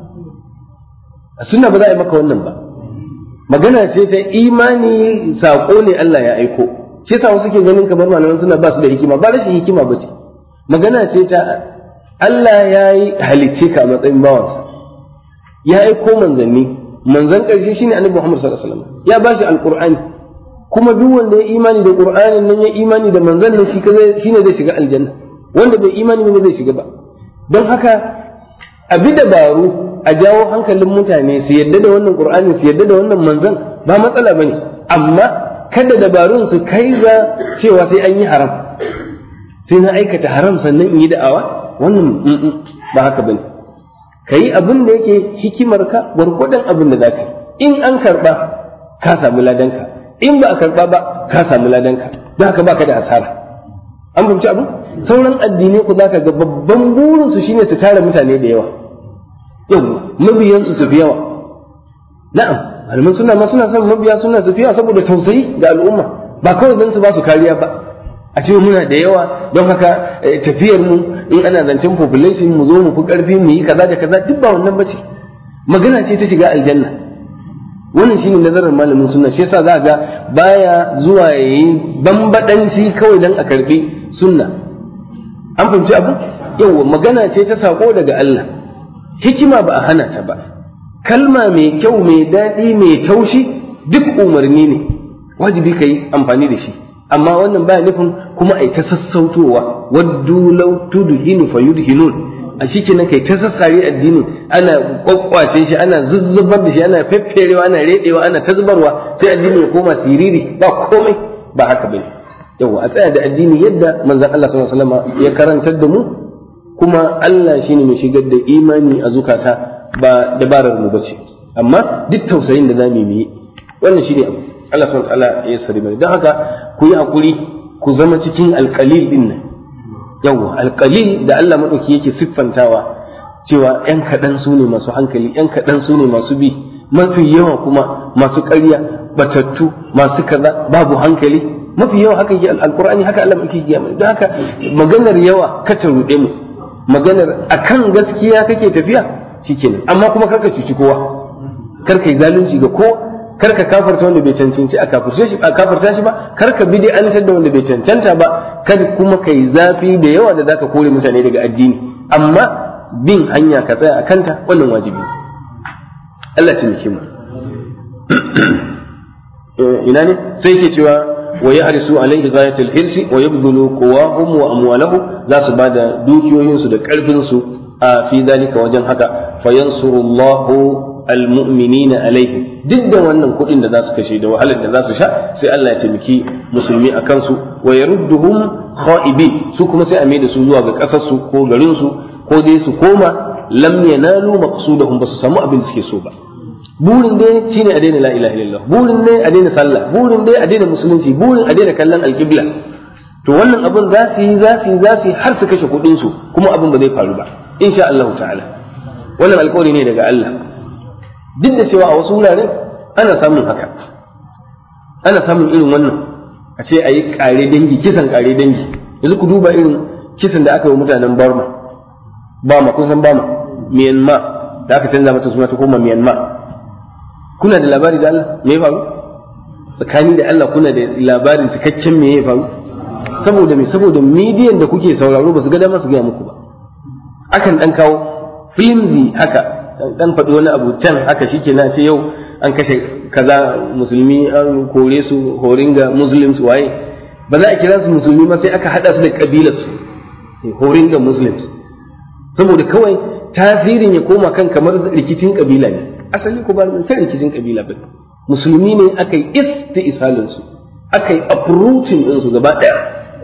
A sunna ba za a yi maka wannan ba. Magana ce ta imani, saƙo ne Allah ya aiko. Shi yasa wasu ke ganin kamar malaman suna ba su da hikima, ba rashin hikima ba ce. Magana ce ta Allah ya yi halicce ka a matsayin bawansa, ya aiko manzanni, manzan ƙarshe shine Annabi Muhammad sallallahu alaihi wasallam, ya bashi alqur'ani, kuma duk wanda ya imani da qur'anin nan ya imani da manzan nan shine zai shiga aljanna, wanda bai imani ba zai shiga ba. Don haka abi dabaru a jawo hankalin mutane su yadda da wannan qur'ani, su yadda da wannan manzan, ba matsala bane, amma kada dabarun su kai ga cewa sai an yi haram, sai na aikata haram sannan in yi da'awa, wannan ba haka bane. Kai abin da yake hikimarka gwargwadon abin da zaka yi, in an karba ka samu ladanka, in ba a karba ba ka samu ladanka, don haka baka da asara. An fahimci abu? Sauran addinai ku zaka ga babban burin su shine su tara mutane da yawa, yau mabiyansu su fi yawa. Na'am, malaman suna ma suna son mabiya suna su fi yawa saboda tausayi ga al'umma, ba kawai don su ba su kariya ba. A ce muna da yawa don haka tafiyar mu in ana zancen population mu zo mu fi karfi mu yi kaza da kaza, duk ba wannan bace. Magana ce ta shiga aljanna. Wannan shine nazarin malamin sunna, shi yasa za ga baya zuwa yayi bambadanci kawai dan a karbi sunna. An fahimci abu? Yawa magana ce ta sako daga Allah. Hikima ba a hana ta ba. Kalma mai kyau, mai daɗi, mai taushi duk umarni ne. Wajibi ka yi amfani da shi. amma wannan baya nufin kuma ai ta sassautowa waddu law tudhinu fayudhinun a shikenan kai ta sassare addinin ana kwakwashe shi ana zuzzubar da shi ana fefferewa ana redewa ana ta zubarwa sai addini ya koma siriri ba komai ba haka bane yawa a tsaya da addini yadda manzon Allah sallallahu alaihi wasallam ya karantar da mu kuma Allah shine mai shigar da imani a zukata ba dabarar mu bace amma duk tausayin da zamu yi wannan shine abu Allah subhanahu wa ta'ala ya sari mai don haka ku yi hakuri ku zama cikin alqalil din nan yawa alqalil da Allah madauki yake siffantawa cewa yan kadan su ne masu hankali yan kadan su ne masu bi mafi yawa kuma masu ƙarya batattu masu kaza babu hankali mafi yawa haka yake alqur'ani haka Allah madauki yake don haka maganar yawa ka ta rude mu maganar akan gaskiya kake tafiya shikenan amma kuma karka cuci kowa karka yi zalunci ga kowa karka kafarta wanda bai cancanci a kafarta shi ba karka bid'antar da wanda bai cancanta ba kada kuma kai zafi da yawa da zaka kore mutane daga addini amma bin hanya ka tsaya a kanta wannan wajibi Allah ya taimake mu ina ne sai yake cewa wa yahrisu alayhi ghayatul hirsi wa yabdhulu quwahum wa amwalahum za su bada dukiyoyinsu da karfin su a fi dalika wajen haka fayansurullahu almu'minina alaihi duk da wannan kuɗin da za su kashe da wahalar da za su sha sai Allah ya taimaki musulmi a kansu wa yarudduhum kha'ibin su kuma sai a mai da su zuwa ga ƙasar su ko garin su ko dai su koma lam yanalu maqsudahum ba su samu abin da suke so ba burin dai shine a daina la ilaha illallah burin dai a daina sallah burin dai a daina musulunci burin a daina kallon alqibla to wannan abin za su yi har su kashe kuɗin su kuma abin ba zai faru ba insha Allah ta'ala wannan alƙawari ne daga Allah duk da cewa a wasu wurare ana samun haka ana samun irin wannan a ce a yi ƙare dangi kisan ƙare dangi yanzu ku duba irin kisan da aka yi wa mutanen Bama kun san Bama Myanmar da aka canza mata suna ta koma Myanmar kuna da labari da Allah me ya faru tsakani da Allah kuna da labarin cikakken me ya faru saboda me saboda midiyan da kuke sauraro ba su ga dama su gaya muku ba akan dan kawo flimsy haka dan faɗi wani abu can haka shike na ce yau an kashe kaza musulmi an kore su horinga muslims waye ba za a kira su musulmi ma sai aka hada su da kabilar su horinga muslims saboda kawai tasirin ya koma kan kamar rikicin kabila ne asali ko ba sai rikicin kabila ba musulmi ne aka yi istisalin su aka yi uprooting din su gaba daya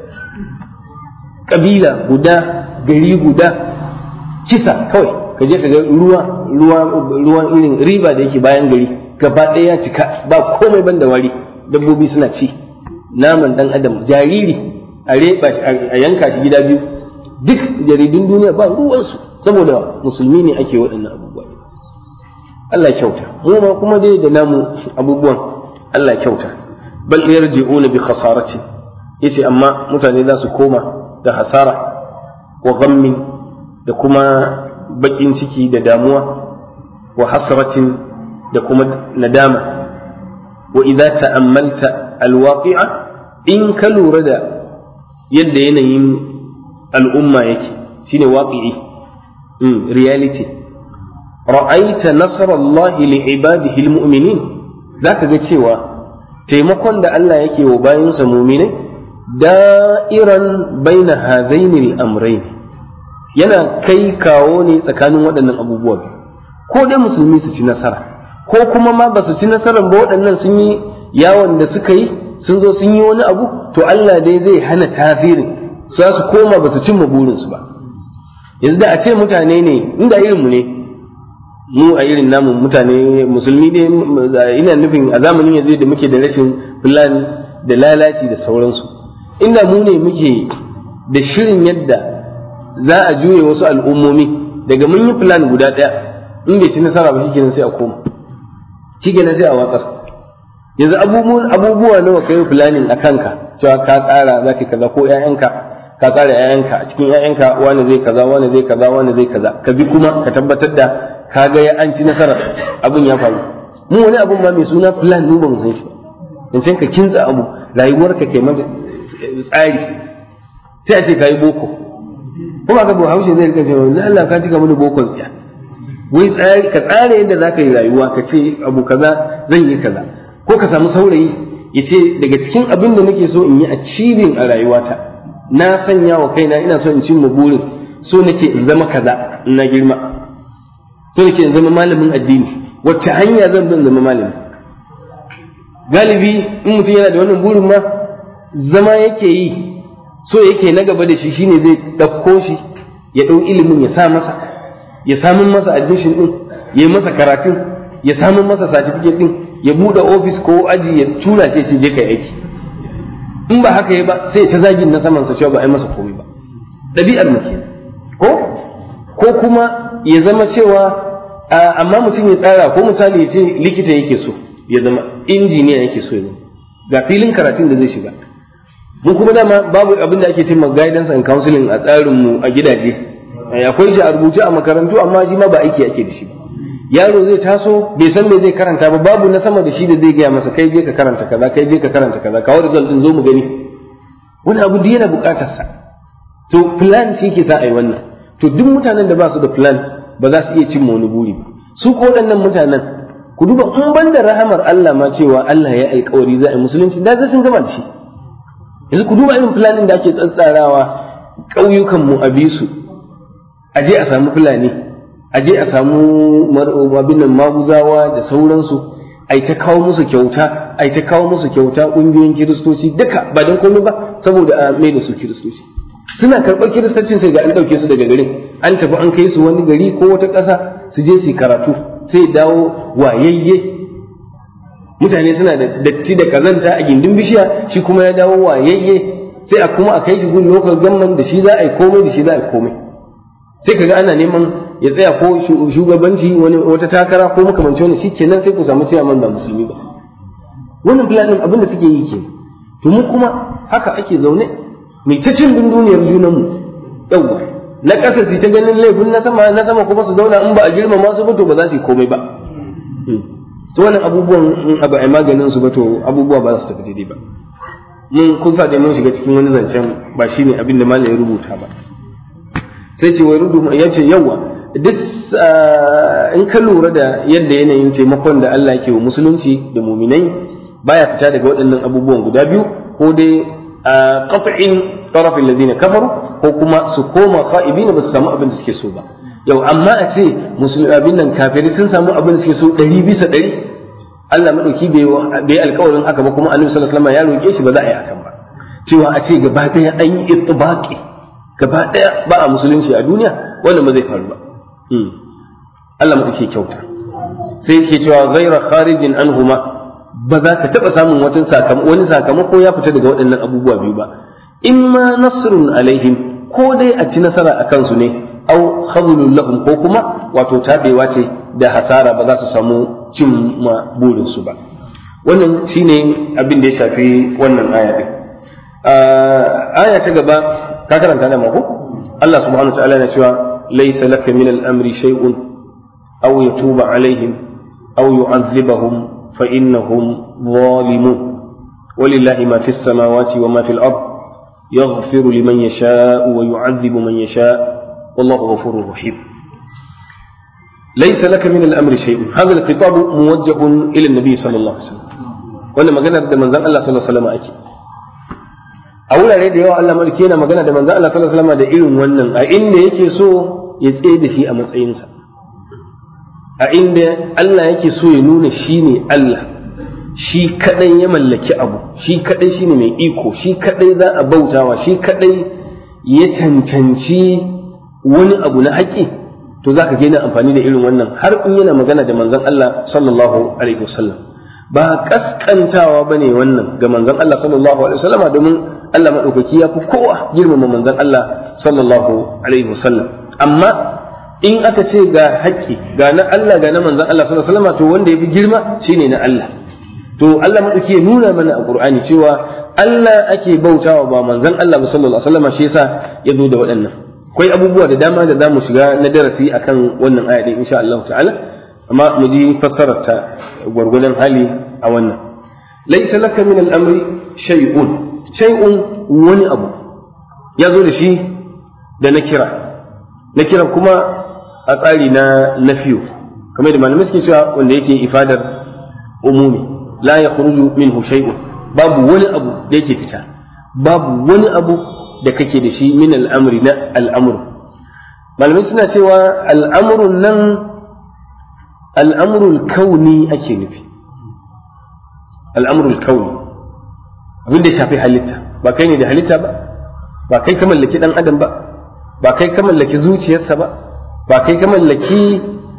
kabila guda gari guda kisa kawai ka je ka ga ruwan irin riba da yake bayan gari gaba ɗaya ya cika ba komai ban da wari dabbobi suna ci naman dan adam jariri a reba a yanka shi gida biyu duk jaridun duniya ba ruwansu saboda musulmi ne ake waɗannan abubuwa Allah kyauta mu ma kuma dai da namu abubuwan Allah kyauta bal yarji'una bi khasarati yace amma mutane za su koma da hasara wa ghammin da kuma bakin ciki da damuwa wa hasratin da kuma nadama wa idza ta'ammalta alwaqi'a in ka lura da yadda yanayin al'umma yake shine waqi'i reality ra'aita nasarallahi li'ibadihi almu'minin zaka ga cewa taimakon da Allah yake wa bayinsa mu'minai da'iran baina hadaini al-amrayn yana kai kawo ne tsakanin waɗannan abubuwa ko dai musulmi su ci nasara ko kuma ma ba su ci nasarar ba waɗannan sun yi yawon da suka yi sun zo sun yi wani abu to Allah dai zai hana tasirin su su koma ba su cimma burinsu ba yanzu da a ce mutane ne inda irinmu ne mu a irin namu mutane musulmi dai ina nufin a zamanin yanzu da muke da rashin fulani da lalaci da sauransu inda mu ne muke da shirin yadda za a juye wasu al'ummomi daga mun yi plan guda ɗaya in bai ci nasara ba shikenan sai a koma shikenan sai a watsar yanzu abubuwa nawa kai planning a kanka cewa ka tsara za ka kaza ko ƴaƴanka ka tsara ƴaƴanka a cikin ƴaƴanka wani zai kaza wani zai kaza wani zai kaza ka bi kuma ka tabbatar da ka ga an ci nasara abin ya faru mu wani abun ma mai suna plan mu ba mu san shi in san ka kintsa abu rayuwarka kai mata tsari sai a ce ka yi boko kuma ga Bahaushe zai rika cewa na Allah ka cika mana bokon tsiya wai tsari ka tsara yadda zaka yi rayuwa ka ce abu kaza zan yi kaza ko ka samu saurayi yace daga cikin abin da nake so in yi achieving a rayuwata na sanya wa kaina ina so in cimma burin so nake in zama kaza in na girma so nake in zama malamin addini wacce hanya zan bin zama malami galibi in mutum yana da wannan burin ma zama yake yi so yake na gaba da shi shine zai ɗauko shi ya ɗau ilimin ya sa masa ya samun masa admission din ya yi masa karatun ya samun masa certificate din ya buɗe office ko aji ya tura shi je kai aiki in ba haka yi ba sai ta zagin na saman sa cewa ba a yi masa komai ba ɗabi'ar mu kenan ko kuma ya zama cewa amma mutum ya tsara ko misali ya ce likita yake so ya zama injiniya yake so ya zama ga filin karatun da zai shiga mu kuma dama babu abin da ake cewa guidance and counseling a tsarin mu a gidaje akwai shi a rubuce a makarantu amma shi ma ba aiki ake da shi yaro zai taso bai san me zai karanta ba babu na sama da shi da zai gaya masa kai je ka karanta kaza kai je ka karanta kaza kawo result din zo mu gani wani abu da yana bukatar sa to plan shi ke sa ai wannan to duk mutanen da ba su da plan ba za su iya cimma wani buri ba su ko waɗannan mutanen ku duba in ban da rahamar Allah ma cewa Allah ya alƙawari za a yi musulunci da zai sun gama da shi yanzu ku duba irin planin da ake tsatsarawa ƙauyukan mu a bisu a je a samu fulani a je a samu abin nan maguzawa da sauransu ai ta kawo musu kyauta ƙungiyoyin kiristoci duka ba don komai ba saboda a mai da su kiristoci suna karɓar kiristocin sai ga an ɗauke su daga garin an tafi an kai su wani gari ko wata ƙasa su je su karatu sai dawo wayayye mutane suna da datti da kazanta a gindin bishiya shi kuma ya dawo wayayye sai a kuma a kai shi gun local government da shi za a yi komai sai kaga ana neman ya tsaya ko shugabanci wata takara ko makamanci wani shi kenan sai ku samu ciyaman ba musulmi ba wannan planin abin da suke yi ke to mu kuma haka ake zaune mai ta cin duniyar junanmu yawwa na ƙasa su ta ganin laifin na sama kuma su zauna in ba a girmama su ba to ba za su yi komai ba to wannan abubuwan in abu ai maganin su ba to abubuwa ba za su tafi daidai ba mun kusa da mun shiga cikin wani zancen ba shine abin da malam ya rubuta ba sai ce wai rudu ya ce yawa duk in ka lura da yadda yanayin taimakon da Allah yake wa musulunci da muminai baya fita daga waɗannan abubuwan guda biyu ko dai qat'in taraf alladhina kafaru ko kuma su koma qa'ibina ba su samu abin da suke so ba yau amma a ce musulmi abin nan kafirai sun samu abin da suke so 100% Allah madauki bai alƙawarin haka ba kuma Annabi sallallahu alaihi wasallam ya roke shi ba za a yi hakan ba cewa a ce gaba ɗaya an yi ittibaqi gaba ɗaya ba a musulunci a duniya wannan ba zai faru ba Allah madauki kyauta sai yake cewa ghaira kharijin anhuma ba za ka taɓa samun wani sakamako ya fita daga waɗannan abubuwa biyu ba in ma nasrun alaihim ko dai a ci nasara a kansu ne au khadlun lahum ko kuma wato tabewa ce da hasara ba za su samu cimma burinsu ba wannan shine abin da ya shafi wannan aya din aya ta gaba ka karanta da mako Allah subhanahu wa ta'ala yana cewa laysa laka min al-amri shay'un aw yatuba alaihim aw yu'adhibahum فإنهم ظالمون ولله ما في السماوات وما في الأرض يغفر لمن يشاء ويعذب من يشاء والله غفور رحيم ليس لك من الأمر شيء هذا الخطاب موجه إلى النبي صلى الله عليه وسلم وأنا مجانا من ذا الله صلى الله عليه وسلم أكي أولا ريد يا الله ملكينا مجانا من ذا الله صلى الله عليه وسلم ده إلهم ونن أين يكي سو يتأيد شيء أمس أينسا a inda Allah yake so ya nuna shi ne Allah shi kadai ya mallaki abu shi kadai shi ne mai iko shi kadai za a bautawa shi kadai ya cancanci wani abu na haƙƙi to za ka gina amfani da irin wannan har in yana magana da manzon Allah sallallahu alaihi wasallam ba kaskantawa bane wannan ga manzon Allah sallallahu alaihi wasallam domin Allah madaukaki ya fi kowa girmama manzon Allah sallallahu alaihi wasallam amma in aka ce ga haƙƙi ga na Allah ga na manzon Allah sallallahu alaihi wasallam to wanda yafi girma shine na Allah to Allah madauki ya nuna mana a Qur'ani cewa Allah ake bautawa ba manzon Allah ba sallallahu alaihi wasallam shi yasa ya zo da waɗannan akwai abubuwa da dama da zamu shiga na darasi akan wannan aya din insha Allah ta'ala amma mu ji fassarar ta gwargwadon hali a wannan laysa laka min al-amri shay'un wani abu ya zo da shi da na kira kuma a tsari na nafiyu kamar da malamai suke cewa wanda yake ifadar umumi la yakhruju minhu shay'un babu wani abu da yake fita, babu wani abu da kake da shi min al'amri na al'amru. Malamai suna cewa al'amrun nan al'amrul kauni ake nufi, al'amrul kauni abin da ya shafi halitta, ba kai ne da halitta ba kai ka mallaki dan adam ba kai ka mallaki zuciyarsa ba kai ka mallaki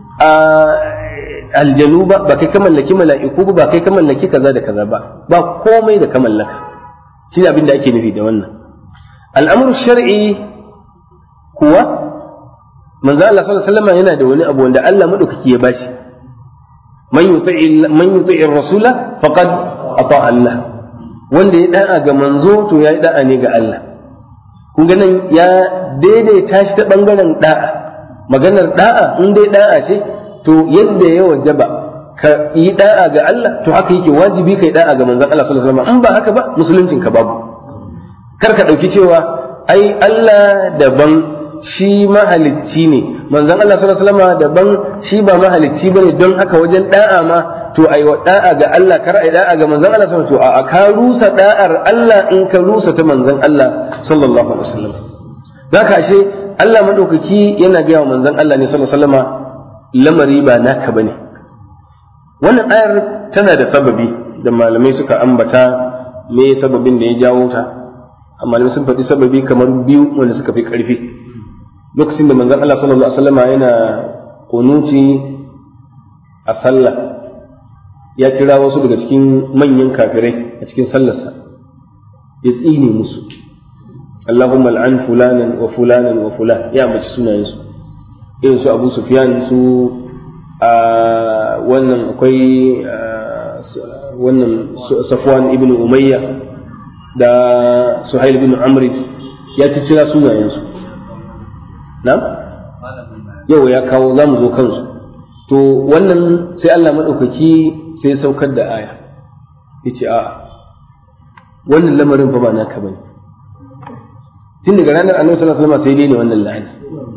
aljanu ba kai ka mallaki mala'iku ba kai ka mallaki kaza da kaza ba komai da ka mallaka. Shi ne abin da ake nufi da wannan. Al'amru shar'i kuwa manzo Allah sallallahu alaihi wasallam yana da wani abu wanda Allah madaukaki ya bashi, man yuti'ir rasula faqad ata Allah, wanda ya da'a ga manzo to yayi da'a ne ga Allah. Kun ga nan ya daidaita shi ta bangaren da'a, maganar da'a in dai da'a ce to yadda ya wajaba ka yi da'a ga Allah to haka yake wajibi kai da'a ga manzon Allah sallallahu alaihi wasallam. In ba haka ba musuluncin ka babu. Kar ka dauki cewa ai Allah daban shi mahalicci ne, manzon Allah sallallahu alaihi wasallam daban shi ba mahalicci bane, don haka wajen da'a ma to ai wa da'a ga Allah kar ai da'a ga manzon Allah sallallahu alaihi wasallam. To a ka rusa da'ar Allah in ka rusa ta manzon Allah sallallahu alaihi wasallam. Zaka ashe Allah madaukaki yana ga manzon Allah ne sallallahu alaihi wasallam lamari ba naka bane. Wannan ayar tana da sababi da malamai suka ambata me sababin da ya jawo ta. Malamai sun faɗi sababi kamar biyu wanda suka fi ƙarfi. Lokacin da manzon Allah sallallahu alaihi wasallam yana kunuti a sallah, ya kira wasu daga cikin manyan kafirai a cikin sallarsa ya tsine musu, Allahumma al'an fulanan wa fulanan wa fulan, ya mace sunayensu irin su Abu Sufyan, su wannan akwai wannan Safwan ibn Umayya da Suhail ibn Amr, ya ci kira sunayensu. Na'am? Yau ya kawo za mu zo kansu. To wannan sai Allah maɗaukaki sai ya saukar da aya. Ya ce a'a, wannan lamarin fa ba naka bane. Tun daga ranar Annabi sallallahu alaihi wasallam sai dai ne wannan la'ani.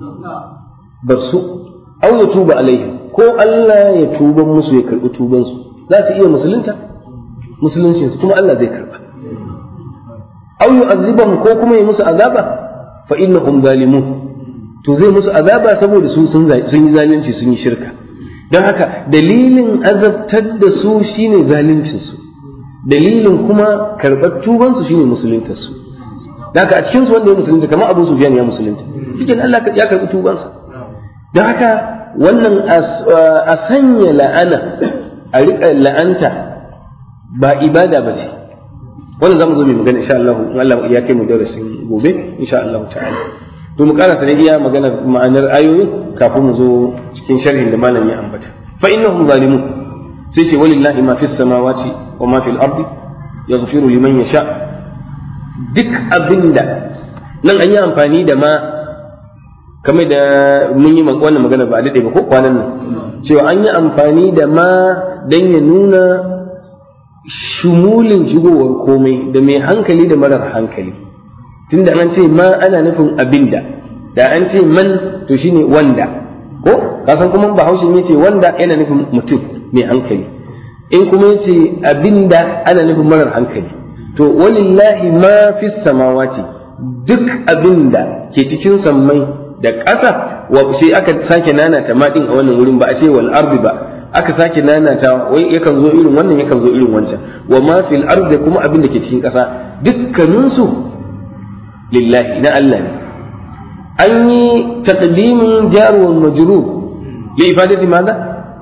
Bar su aw ya tuba alaihim, ko Allah ya tuba musu ya karbi tuban su. Za su iya musuluncin su kuma Allah zai karba. Aw yu'adhibahum, ko kuma ya musu azaba, fa innahum zalimun, to zai musu azaba saboda su sun yi zalunci, sun yi shirka. Don haka dalilin azabtar da su shine zaluncin su, dalilin kuma karɓar tuban su shine musuluntar su. Don haka a cikin su wanda ya musulunta kamar Abu Sufyan ya musulunta, cikin Allah ya karɓi tuban sa. Don haka wannan a sanya la'ana, a riƙa la'anta ba ibada ba ce. Wannan zamu zo mu magana insha Allah, in Allah ya kai mu darasin gobe insha Allah ta'ala. To mu karasa da iya maganar ma'anar ayoyi kafin mu zo cikin sharhin da malam ya ambata. Fa innahum zalimun, sai ce walillahi ma fis samawati wa ma fil ardi yaghfiru liman yasha. Duk abinda nan an yi amfani da ma, kamar da mun yi wannan magana ba a dade ba ko kwanan nan, cewa an yi amfani da ma dan ya nuna shumulin shigowar komai da mai hankali da marar hankali. Tunda an ce ma ana nufin abinda, da an ce man to shine wanda, ko kasan kuma Bahaushe yace wanda yana nufin mutum mai hankali, in kuma yace abinda ana nufin marar hankali. To walillahi ma fis samawati, duk abinda ke cikin sammai da ƙasa, wa sai aka sake nanata ma din a wannan wurin, ba a ce wal ardi ba, aka sake nanata wai yakan zo irin wannan yakan zo irin wancan. Wa ma fil ardi, kuma abin da ke cikin ƙasa dukkaninsu lillahi, na Allah ne. An yi taqdimin jar wal majrur li ifadati madha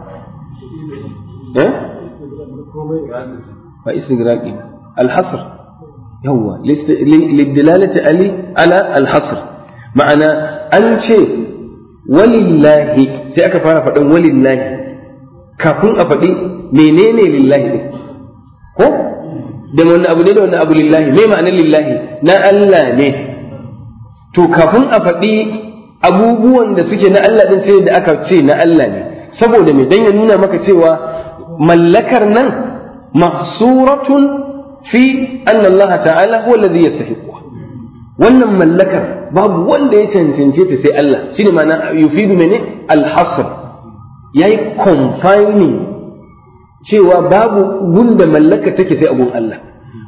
fa istigraqi al hasr, yawa lidilalati ala al hasr. Ma'ana an ce walillahi, sai aka fara faɗin walillahi kafin a faɗi menene lillahi ne, ko da wani abu ne da wani abu lillahi, me ma'anar lillahi? Na Allah ne. To kafin a faɗi abubuwan da suke na Allah din sai da aka ce na Allah ne, saboda me, dan ya nuna maka cewa mallakar nan mahsuratun fi anna Allah ta'ala huwa alladhi yastahiqu. Wannan mallakar babu wanda ya cancance ta sai Allah, shine ma'ana yufidu mene al-hasr, yayi confining cewa babu gunda mallaka take sai abun Allah,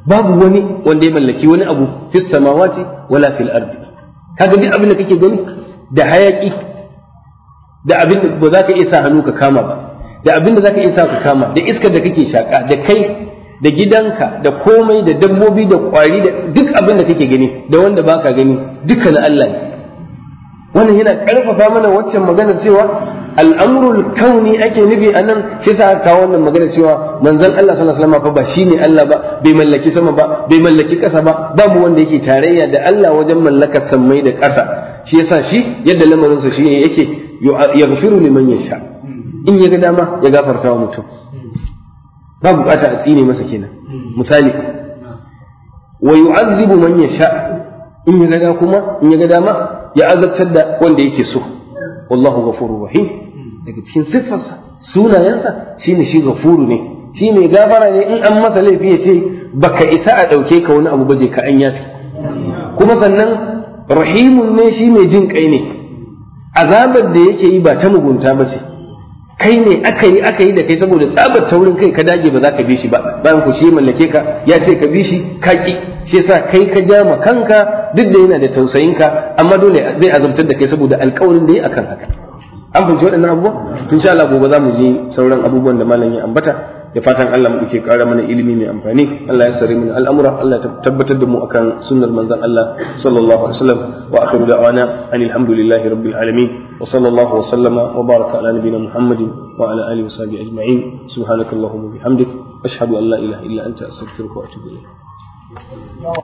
babu wani wanda ya mallaki wani abu fis samawati wala fil ardi. Kaga duk abin da kake gani da hayaki da abin da ba za ka iya sa hannu ka kama ba, da abin da za ka iya sa ka kama, da iskar da kake shaka, da kai da gidanka da komai da dabbobi da kwari da duk abin da kake gani da wanda baka gani duka na Allah ne. Wannan yana karfafa mana waccan magana cewa al'amrul kauni ake nufi anan, sai sa kawo wannan magana cewa manzon Allah sallallahu alaihi wasallam fa ba shine Allah ba, bai mallaki sama ba, bai mallaki ƙasa ba, babu wanda yake tarayya da Allah wajen mallakar sammai da ƙasa. Shi yasa shi yadda lamarin sa shi yake yaghfiru liman yasha, in ya ga dama ya gafarta wa mutum, ba bukata a tsine masa kenan. Misali, wa yu'azzibu man yasha, in ya ga kuma in ya ga dama ya azabtar da wanda yake so. Wallahu ghafurur rahim. Daga cikin siffarsa sunayensa shine shi ghafuru ne, shi mai gafara ne. In an masa laifi ya ce baka isa a ɗauke ka wani abu baje ka an yafi. Kuma sannan rahimun ne, shi mai jin kai ne. Azabar da yake yi ba ta mugunta ba ce, kai ne aka yi da kai saboda tsabar taurin kai ka dage ba za ka bi shi ba, bayan ku shi mallake ka ya ce ka bi shi ka ki, shi yasa kai ka ja ma kanka duk da yana da tausayin ka, amma dole zai azabtar da kai saboda alƙawarin da yi akan haka. An fahimci waɗannan abubuwa? Insha Allah gobe za mu ji sauran abubuwan da malam ya ambata, da fatan Allah mu ke ƙara mana ilimi mai amfani. Allah ya sare mana al'amura, Allah ya tabbatar da mu akan sunnar manzon Allah sallallahu alaihi wasallam. Wa akhiru da'wana alhamdulillahi rabbil alamin. وصلى الله وسلم وبارك على نبينا محمد وعلى آله وصحبه أجمعين. سبحانك اللهم وبحمدك أشهد أن لا إله إلا أنت أستغفرك وأتوب إليك.